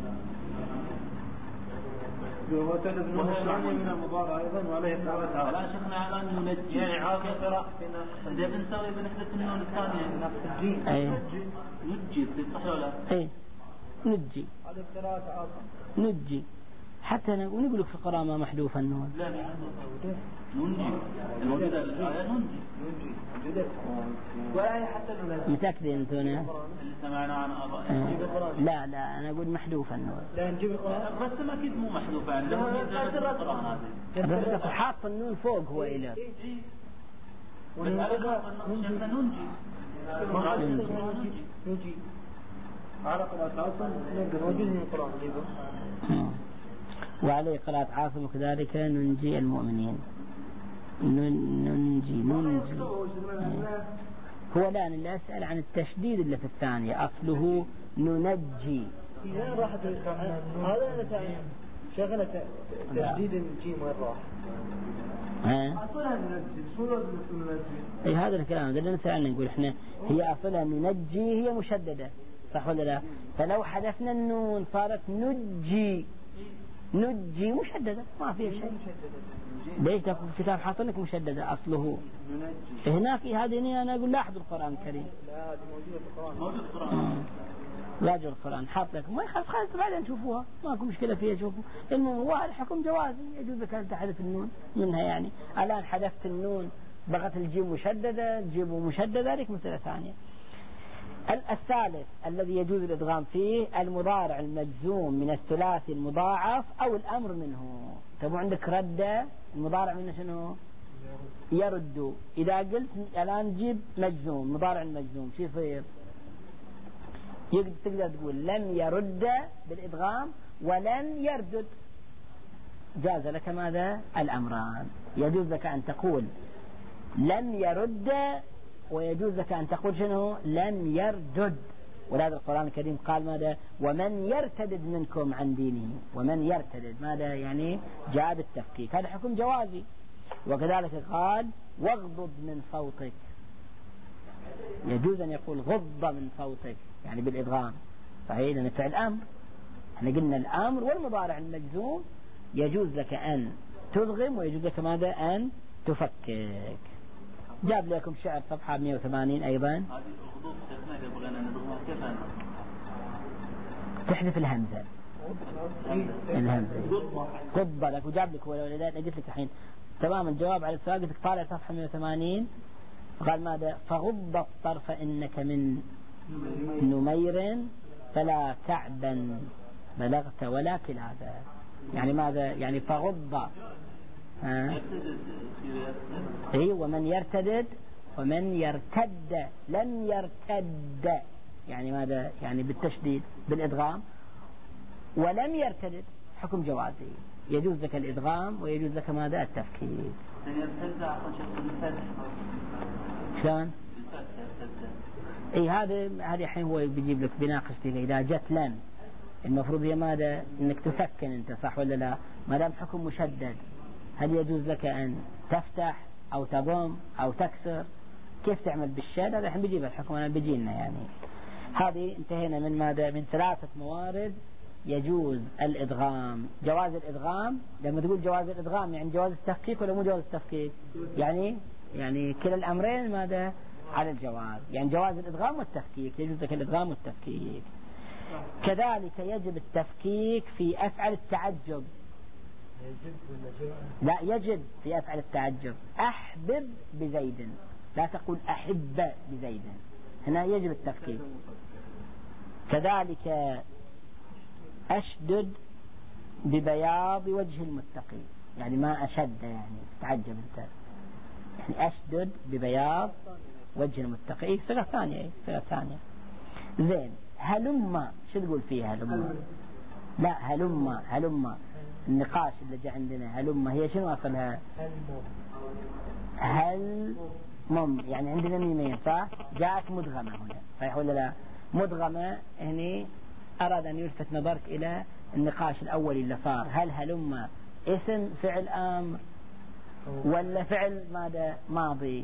وتلف من الثانية من المضارع أيضا وعليه قراءة. لا شيخنا الآن ننجي يعني عاصم قراءة إذا بنسوي بنحدث النون الثانية نفس الجيم. أي. نجي صح ولا؟ أي. نجي. عليه قراءة عاصم. نجي. حتى نقول نقول في القراءة ما محذوف النون. لا لا. ننجي. الموجودة الآية ننجي. ننجي. موجودة. ولا حتى ننجي. متأكدين أنتم؟ اللي سمعنا عن آبائنا. لا لا أنا أقول محذوف النون. لا نجيب القرآن. الرسم أكيد مو محذوف يعني. لو نجي القرآن هذه. بس حاط النون فوق هو إلى. بس على شيخنا ننجي. ننجي. ننجي. على قراءة عاصم نقدر موجود من القرآن نجيبه. وعليه قراءة عاصم وكذلك ننجي المؤمنين. ننجي ننجي. هو الآن اللي أسأل عن التشديد اللي في الثانية أصله ننجي. إذا راحت هذا أنا تعلم شغلة تشديد الجيم وين راح؟ ها؟ أصلها ننجي شو لازم ننجي؟ أي هذا الكلام ده اللي نسألنا نقول إحنا هي أصلها ننجي هي مشددة صح ولا لا؟ فلو حذفنا النون صارت نجي نجي مشددة ما فيها شيء. ليش تكون كتاب حاط لك مشددة أصله هناك هذه أنا أقول لاحظوا القرآن الكريم. لا دي موجودة في القرآن. موجود في القرآن. راجع القرآن حاط لك ما يخالف خالص بعدين تشوفوها ماكو مشكلة فيها شوفوا. المهم هو الحكم جوازي يجوز لك أن تحذف النون منها يعني. الآن حذفت النون بغت الجيم مشددة الجيم مشددة ذلك مسألة ثانية. الثالث الذي يجوز الإدغام فيه المضارع المجزوم من الثلاثي المضاعف أو الأمر منه. تبو عندك رد المضارع منه شنو؟ يرد. إذا قلت الآن جيب مجزوم مضارع المجزوم شو يصير؟ تقدر تقول لم يرد بالإدغام ولن يردد. جاز لك ماذا؟ الأمران. يجوز لك أن تقول لم يرد ويجوز لك أن تقول شنو؟ لم يردد. ولهذا القرآن الكريم قال ماذا؟ ومن يرتدد منكم عن دينه. ومن يرتدد ماذا يعني؟ جاء بالتفكيك هذا حكم جوازي. وكذلك قال واغضض من صوتك. يجوز أن يقول غض من صوتك يعني بالإدغام صحيح لأن فعل أمر. احنا قلنا الأمر والمضارع المجزوم يجوز لك أن تدغم ويجوز لك ماذا؟ أن تفكك. جاب لكم شعر صفحة مئة وثمانين أيضا. هذه الخطوط شيخنا بغينا ندغمها كيف أنا؟ تحذف الهمزة. الهمزة قض لك وجاب لك ولذلك قلت لك الحين تمام الجواب على السؤال. قلت لك طالع صفحة مئة وثمانين قال ماذا؟ فغض الطرف إنك من نمير فلا كعبا بلغت ولا كلابا. يعني ماذا؟ يعني فغض ها؟ اي ومن يرتدد ومن يرتد لم يرتد يعني ماذا؟ يعني بالتشديد بالإدغام. ولم يرتدد حكم جوازي يجوز لك الإدغام ويجوز لك ماذا؟ التفكيك. شلون؟ اي هذا هذا الحين هو بيجيب لك بيناقش فيك. اذا جت لم المفروض هي ماذا؟ انك تسكن انت صح ولا لا؟ ما دام حكم مشدد هل يجوز لك ان تفتح او تضم او تكسر؟ كيف تعمل بالشد؟ هذا الحين بيجيب الحكم انا بيجي لنا يعني. هذه انتهينا من ماذا؟ من ثلاثة موارد يجوز الإدغام. جواز الإدغام لما تقول جواز الإدغام يعني جواز التفكيك ولا مو جواز التفكيك؟ يعني يعني كلا الأمرين ماذا؟ على الجواز. يعني جواز الإدغام والتفكيك يجوز لك الإدغام والتفكيك. كذلك يجب التفكيك في أفعل التعجب. لا يجب في أفعل التعجب. أحبب بزيد لا تقول أحب بزيد هنا يجب التفكيك. كذلك أشدد ببياض وجه المتقي يعني ما أشد يعني تعجب انت يعني أشدد ببياض وجه المتقي صيغة ثانية صيغة ثانية. زين هلما شو تقول فيها هلما؟ لا هلما هلما النقاش اللي جاء عندنا هلما هي شنو أصلها؟ هل مم يعني عندنا ميمين صح؟ جاءت مدغمة هنا صحيح ولا لا؟ مدغمة هني أراد أن يلفت نظرك إلى النقاش الأولي اللي صار، هل هلم اسم فعل أمر ولا فعل ماذا ماضي؟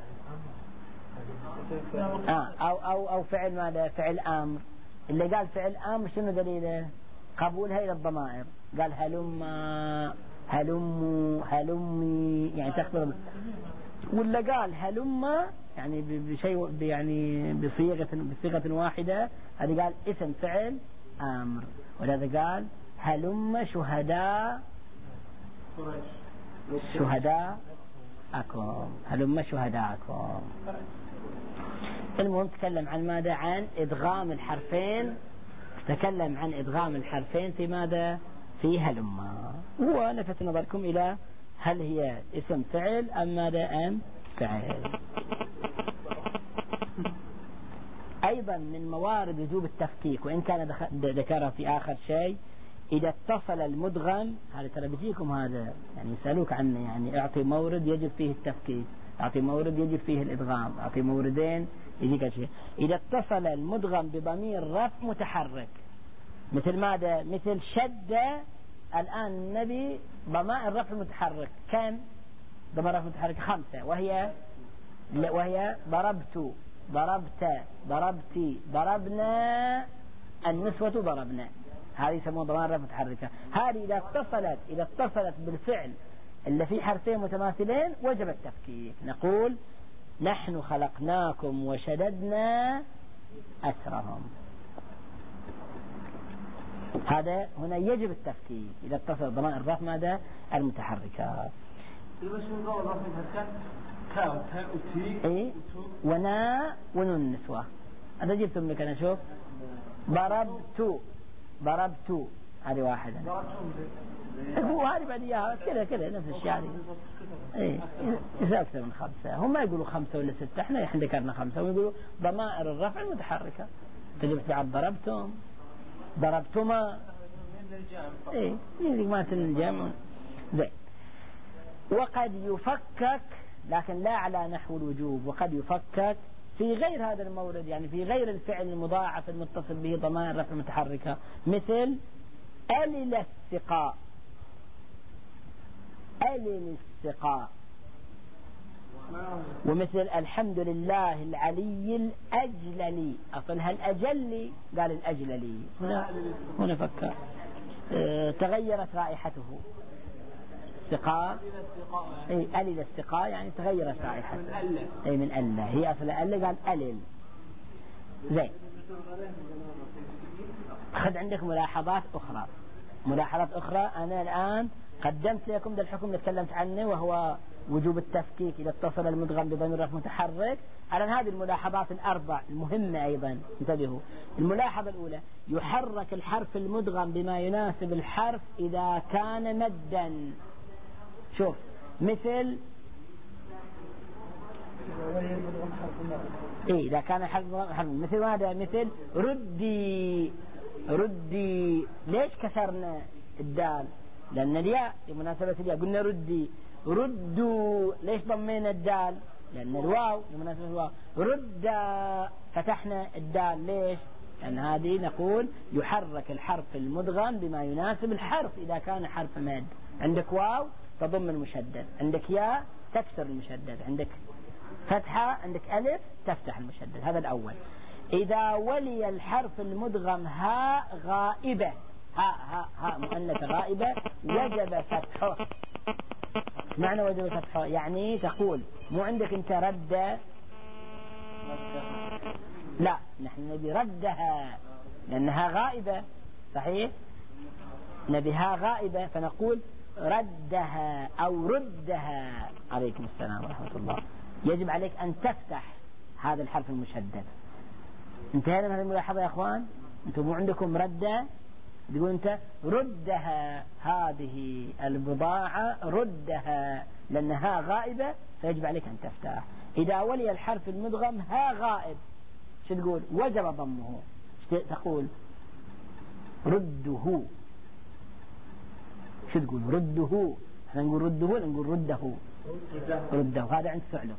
آه أو أو أو فعل ماذا فعل أمر. اللي قال فعل أمر شنو دليله؟ قبولها إلى الضمائر، قال هلم هلم هلمي يعني تقبل. ولا قال هلم يعني بشيء يعني بصيغة بصيغة واحدة، هذه قال اسم فعل أمر. ولهذا قال هلم شهداء شهداء أكم هلم شهداءكم. المهم تكلم عن ماذا؟ عن إدغام الحرفين، تكلم عن إدغام الحرفين في ماذا؟ في هلم. ولفت نظركم إلى هل هي اسم فعل أم ماذا أم فعل. أيضا من موارد وجوب التفكيك، وإن كان ذكرها في آخر شيء، إذا اتصل المدغم، هذا ترى بيجيكم هذا يعني يسألوك عنه، يعني اعطي مورد يجب فيه التفكيك، اعطي مورد يجب فيه الإدغام، اعطي موردين يجيك شيء. إذا اتصل المدغم بضمير رفع متحرك مثل ماذا؟ مثل شد. الآن النبي ضمائر رفع متحرك كم؟ ضمائر رفع متحرك خمسة، وهي وهي ضربت ضربت ضربتي ضربنا النسوة ضربنا، هذه يسمون ضمائر رفع متحركة. هذه إذا اتصلت إذا اتصلت بالفعل اللي فيه حرفين متماثلين وجب التفكيك. نقول نحن خلقناكم وشددنا أسرهم، هذا هنا يجب التفكيك إذا اتصل ضمائر الرفع ماذا؟ المتحركة. إيه؟ ونا ونون النسوة، هذا جبتم لك. أنا شوف ضربت ضربت هذه واحدة، هو هذه بعد إياها كذا كذا نفس الشيء هذه. إيه إذا أكثر من خمسة، هم ما يقولوا خمسة ولا ستة، إحنا إحنا ذكرنا خمسة، ويقولوا ضمائر الرفع المتحركة. تجب بعد ضربتم ضربتما، إيه يجي ما تنجم زين. وقد يفكك لكن لا على نحو الوجوب، وقد يفكك في غير هذا المورد، يعني في غير الفعل المضاعف المتصل به ضمائر رفع متحركة، مثل ألل السقاء ألل السقاء، ومثل الحمد لله العلي الأجللي، أصلها الأجلي قال الأجللي، هنا هنا فكر. اه تغيرت رائحته السقاء، اي ألل السقاء يعني تغيرت رائحته، اي من ألل، هي أصلها ألل قال ألل. زين، خذ عندك ملاحظات أخرى ملاحظات أخرى أنا الآن قدمت لكم ذا الحكم اللي تكلمت عنه، وهو وجوب التفكيك إذا اتصل المدغم بضمير رفع متحرك. الآن هذه الملاحظات الأربع المهمة أيضا، انتبهوا. الملاحظة الأولى: يحرك الحرف المدغم بما يناسب الحرف إذا كان مدا. شوف مثل إيه إذا كان حرف مثل ماذا؟ مثل ردي ردي. ليش كسرنا الدال؟ لأن الياء بمناسبة الياء قلنا ردي. ردوا ليش ضمينا الدال؟ لأن الواو بمناسبة الواو. رد فتحنا الدال ليش؟ لأن هذه نقول يحرك الحرف المدغم بما يناسب الحرف إذا كان حرف مد. عندك واو تضم المشدد، عندك ياء تكسر المشدد، عندك فتحة، عندك ألف تفتح المشدد. هذا الأول. إذا ولي الحرف المدغم هاء غائبة، هاء هاء هاء مؤنث غائبة، وجب فتحه. معنى وجب فتحه يعني تقول مو عندك انت رد، لا نحن نبي ردها لأنها غائبة، صحيح؟ نبيها غائبة فنقول ردها أو ردها. عليكم السلام ورحمة الله. يجب عليك أن تفتح هذا الحرف المشدد. انتهينا من هذه الملاحظة يا أخوان؟ أنتم مو عندكم ردة، تقول أنت ردها، هذه البضاعة ردها لأنها غائبة فيجب عليك أن تفتح. إذا ولي الحرف المدغم ها غائب شو تقول؟ وجب ضمه. تقول رده. شو تقول؟ رده. احنا نقول رده ولا نقول رده؟ رده. هذا عند ثعلب.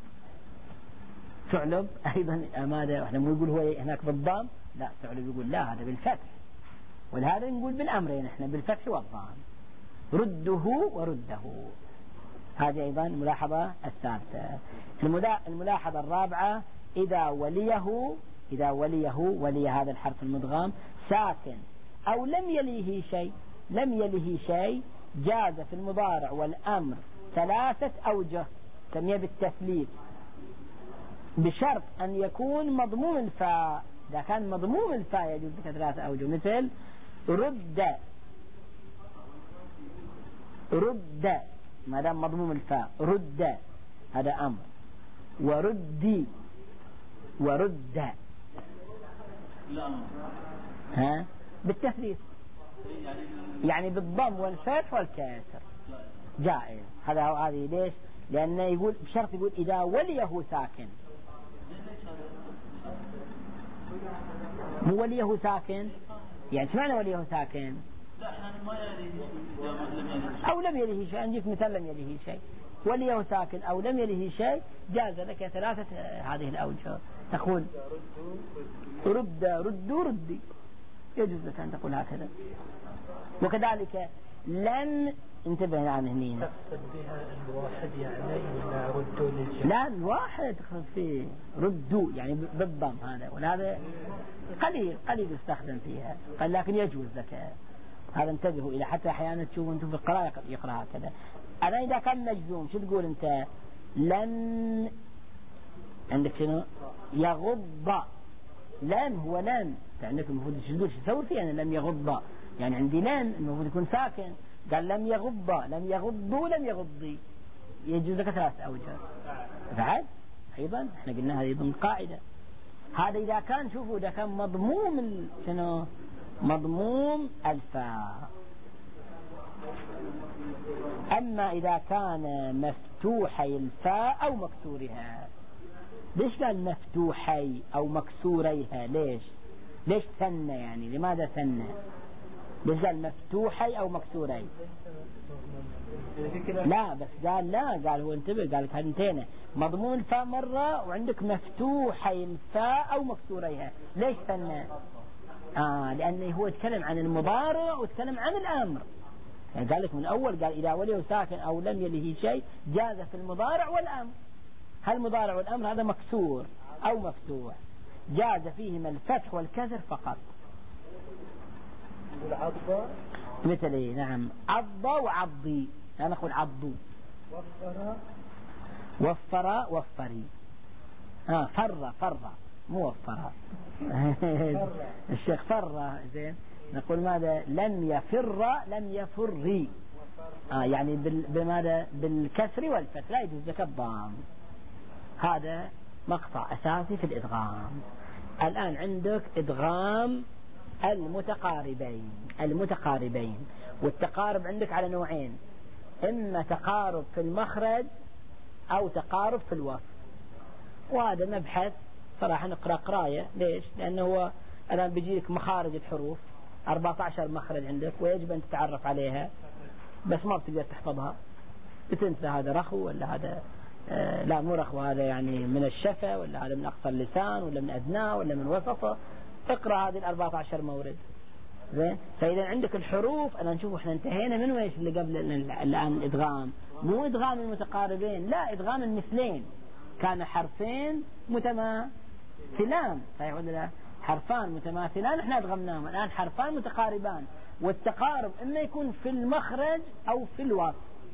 ثعلب أيضا ماذا؟ احنا مو نقول هو هناك بالضم، لا ثعلب يقول لا هذا بالفتح. ولهذا نقول بالأمرين احنا بالفتح والضم، رده ورده. هذه أيضا الملاحظة الثالثة. الملاحظة الرابعة إذا وليه إذا وليه ولي هذا الحرف المدغام ساكن أو لم يليه شيء، لم يليه شيء جاز في المضارع والأمر ثلاثة أوجه، سميه بالتثليث، بشرط أن يكون مضموم الفاء. إذا كان مضموم الفاء يجوز لك ثلاثة أوجه، مثل رد، رد ما دام مضموم الفاء، رد هذا أمر، وردي ورد ها بالتثليث، يعني بالضم والفتح والكسر جائز. هذا هذه ليش؟ لأنه يقول بشرط، يقول إذا وليه ساكن. مو وليه ساكن يعني شو معنى وليه ساكن؟ أو لم يليه شيء. نجيك مثال لم يليه شيء، وليه ساكن أو لم يليه شيء جاز لك ثلاثة هذه الأوجه. تقول رد رد ردي، يجوز لك أن تقول هكذا. وكذلك لن، انتبه الآن هنا، تقصد بها الواحد يعني ولا ردوا للجمع؟ لا الواحد تقصد فيه ردوا يعني بالضم هذا، وهذا قليل قليل يستخدم فيها، قال لكن يجوز لك هذا. انتبهوا إلى حتى أحيانا تشوفوا أنتم في القراءة يقرأ هكذا. أنا إذا كان مجزوم شو تقول أنت؟ لن عندك شنو؟ يغض، لن هو لن عندك المفروض تشدوش تسوي فيه. أنا لم يغض يعني عندي لن المفروض يكون ساكن. قال لم يغض، لم يغضوا لم يغضي، يجوز لك ثلاث أوجه. بعد أيضا احنا قلنا هذه ضمن قاعدة. هذا إذا كان شوفوا إذا كان مضموم شنو؟ مضموم الفاء. أما إذا كان مفتوحي الفاء أو مكسورها. ليش قال مفتوحي أو مكسوريها؟ ليش ليش ثنى يعني؟ لماذا ثنى؟ ليش قال مفتوحي أو مكسوري؟ لا بس قال لا، قال هو انتبه، قال كلمتين مضمون الفاء مرة وعندك مفتوحي الفاء أو مكسوريها. ليش ثنى؟ آه لأنه هو يتكلم عن المضارع ويتكلم عن الأمر. يعني قال لك من أول قال إذا وليه ساكن أو لم يليه شيء جاز في المضارع والأمر. هالمضارع والأمر هذا مكسور أو مفتوح، جاز فيهما الفتح والكسر فقط. والعضة مثل ايه؟ نعم عض وعضي، أنا نقول عضو. وفر وفر وفري. ها آه فر فر مو وفر. الشيخ فر زين. نقول ماذا؟ لم يفر لم يفري. آه يعني بماذا؟ بالكسر والفتح، لا يجوز لك الضام. هذا مقطع أساسي في الإدغام. الآن عندك إدغام المتقاربين. المتقاربين والتقارب عندك على نوعين، إما تقارب في المخرج أو تقارب في الوصف. وهذا مبحث صراحة نقرأ قراية. ليش؟ لأنه هو الآن بيجيك مخارج الحروف أربعة عشر مخرج عندك ويجب أن تتعرف عليها، بس ما بتقدر تحفظها، بتنسى هذا رخو ولا هذا آه لا مو رخو، هذا يعني من الشفة ولا هذا من أقصى اللسان ولا من أدناه ولا من وسطه. اقرأ هذه الأربعة عشر مورد زين. فإذا عندك الحروف أنا نشوف احنا انتهينا من ويش اللي قبل الآن الإدغام، مو إدغام المتقاربين، لا إدغام المثلين. كان حرفين متماثلان صحيح ولا لا؟ حرفان متماثلان احنا أدغمناهم، الآن حرفان متقاربان، والتقارب إما يكون في المخرج أو في الوصف.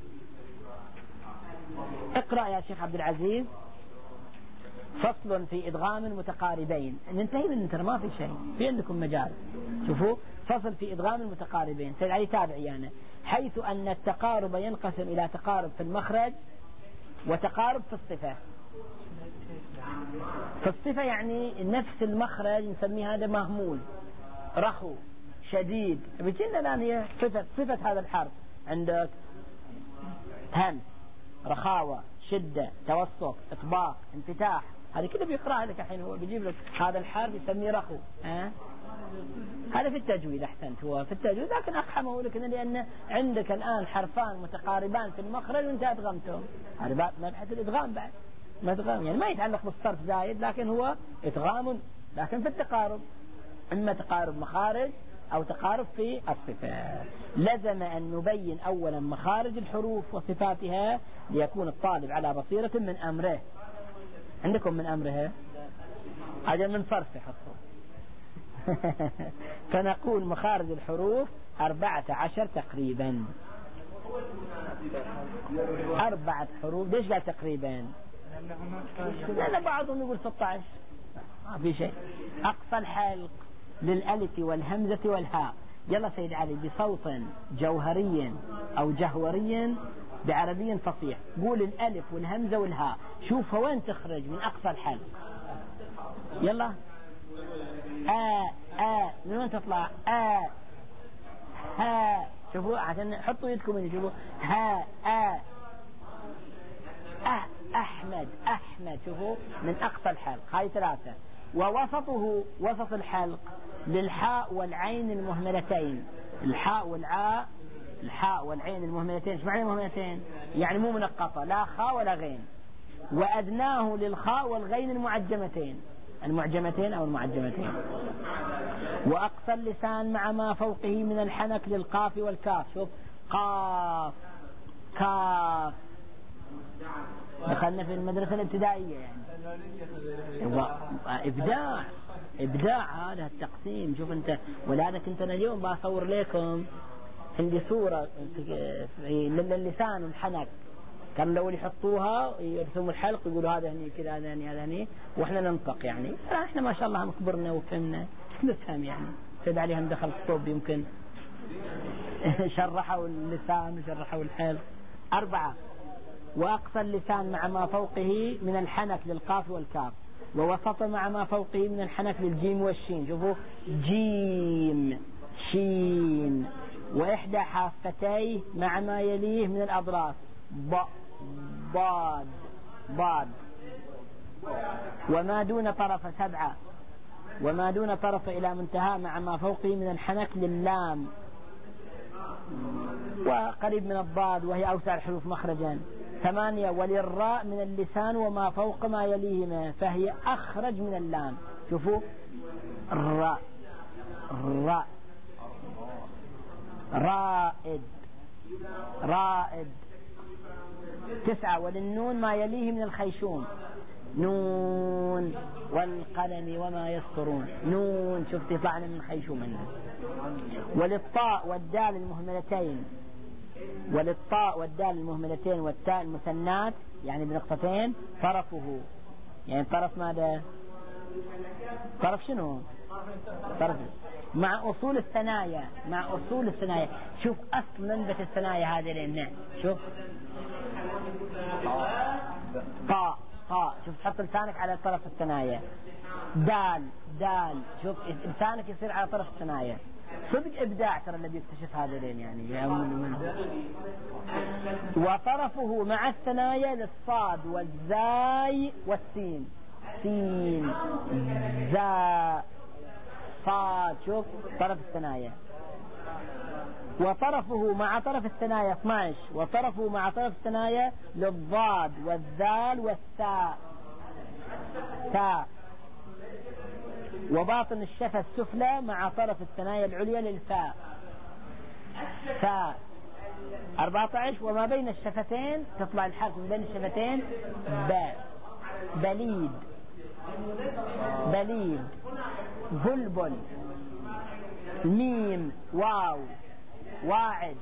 اقرأ يا شيخ عبد العزيز فصل في إدغام المتقاربين. ننتهي من ترى ما في شيء، في عندكم مجال. شوفوا فصل في إدغام المتقاربين. سيد علي تابعي أنا. حيث أن التقارب ينقسم إلى تقارب في المخرج وتقارب في الصفة. في الصفة يعني نفس المخرج نسميه هذا مهمول، رخو، شديد. بيجينا الآن هي صفة صفة هذا الحرف. عندك همس، رخاوة، شدة، توسط، إطباق، انفتاح. هذه كله بيقرأها لك الحين. هو بيجيب لك هذا الحرف يسميه رخو. أه؟ هذا في التجويد أحسنت، هو في التجويد، لكن أقحمه لك لأن عندك الآن حرفان متقاربان في المخرج وانت أدغمتهم. هذا بعد مبحث الإدغام، بعد ما إدغام يعني ما يتعلق بالصرف زايد، لكن هو إدغام لكن في التقارب، إما تقارب مخارج أو تقارب في الصفات. لزم أن نبين أولا مخارج الحروف وصفاتها ليكون الطالب على بصيرة من أمره. عندكم من أمرها هذا من صرف حطه. فنقول مخارج الحروف أربعة عشر تقريبا. أربعة حروف. ليش قال تقريبا؟ لأن بعضهم يقول ستة عشر ما في شيء. أقصى الحلق للألف والهمزة والهاء. يلا سيد علي بصوت جوهري أو جهوري بعربي فصيح قول الألف والهمزة والهاء. شوف وين تخرج من أقصى الحلق. يلا آ آ من وين تطلع؟ آ ها. شوفوا عشان حطوا يدكم هنا. شوفوا ها آ أه أحمد أحمد. شوفوا من أقصى الحلق. هاي ثلاثة. ووسطه وسط الحلق للحاء والعين المهملتين. الحاء والعاء الحاء والعين المهملتين. ايش معنى المهملتين؟ يعني مو منقطة لا خاء ولا غين. وأدناه للخاء والغين المعجمتين المعجمتين أو المعجمتين. وأقصى اللسان مع ما فوقه من الحنك للقاف والكاف. شوف قاف كاف. دخلنا في المدرسة الابتدائية يعني. إبداع إبداع هذا التقسيم. شوف أنت ولذلك أنت اليوم بصور لكم عندي صورة للسان والحنك. كان لو يحطوها يرسموا الحلق يقولوا هذا هني كذا هذا هني هذا هني وإحنا ننطق يعني. إحنا ما شاء الله هم كبرنا وفهمنا نفهم يعني. سيد عليهم دخل الطب يمكن شرحوا اللسان وشرحوا الحلق. أربعة. وأقصى اللسان مع ما فوقه من الحنك للقاف والكاف. ووسط مع ما فوقه من الحنك للجيم والشين. شوفوا جيم شين. وإحدى حافتيه مع ما يليه من الأضراس. ب ضاد ضاد. وما دون طرف. سبعة. وما دون طرف إلى منتهى مع ما فوقه من الحنك لللام وقريب من الضاد وهي أوسع الحروف مخرجا. ثمانية. وللراء من اللسان وما فوق ما يليهما فهي أخرج من اللام. شوفوا الراء الراء رائد رائد. تسعة. وللنون ما يليه من الخيشوم. نون والقلم وما يسطرون. نون. شفت يطلعنا من الخيشوم منها. وللطاء والدال المهملتين. وللطاء والدال المهملتين والتاء المثنات يعني بنقطتين طرفه. يعني طرف ماذا؟ طرف شنو؟ طرف مع أصول الثنايا. مع أصول الثنايا. شوف أصل منبت الثنايا هذه لنا. شوف طاء طاء. شوف تحط لسانك على طرف الثنايا. دال دال. شوف لسانك يصير على طرف الثنايا. صدق إبداع ترى اللي بيكتشف هذا لين يعني. وطرفه مع الثنايا للصاد والزاي والسين. سين زا صاد. شوف طرف الثنايا. وطرفه مع طرف الثنايا اثني عشر. وطرفه مع طرف الثنايا للضاد والذال والثاء ثاء. وباطن الشفة السفلى مع طرف الثنايا العليا للفاء فاء. أربعة عشر. وما بين الشفتين تطلع الحرف من بين الشفتين باء. بليد بليد. بلبل. ميم واو واعد.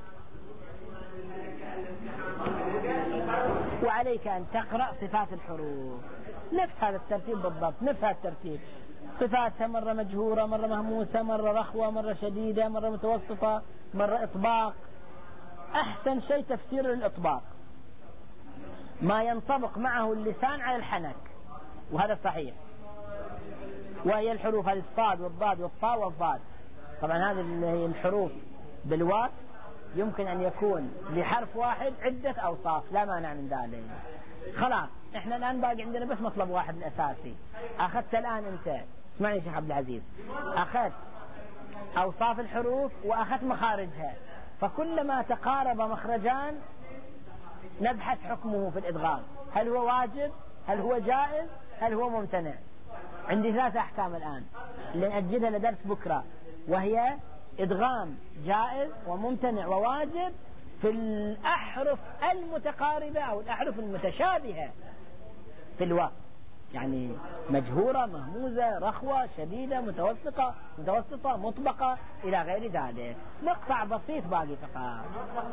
وعليك أن تقرأ صفات الحروف نفس هذا الترتيب بالضبط. نفس هذا الترتيب. صفاتها مرة مجهورة مرة مهموسة مرة رخوة مرة شديدة مرة متوسطة مرة إطباق. أحسن شيء تفسير الإطباق ما ينطبق معه اللسان على الحنك وهذا صحيح. وهي الحروف هذه الصاد والضاد والطاء والضاد. طبعا هذه الحروف بالواو يمكن أن يكون لحرف واحد عدة أوصاف لا مانع من ذلك. خلاص احنا الآن باقي عندنا بس مطلب واحد الأساسي. أخذت الآن أنت اسمعني شيخ عبد العزيز. أخذت أوصاف الحروف وأخذت مخارجها. فكلما تقارب مخرجان نبحث حكمه في الإدغام. هل هو واجب؟ هل هو جائز؟ هل هو ممتنع؟ عندي ثلاثة أحكام الآن اللي نأجلها لدرس بكرة وهي إدغام جائز وممتنع وواجب في الأحرف المتقاربة أو الأحرف المتشابهة في الواو، يعني مجهورة، مهموزة، رخوة، شديدة، متوسطة متوسطة مطبقة إلى غير ذلك. مقطع بسيط باقي فقط.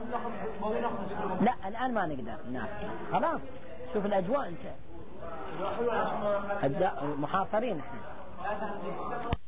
لا الآن ما نقدر نحكي، خلاص شوف الأجواء أنت، محاصرين احنا.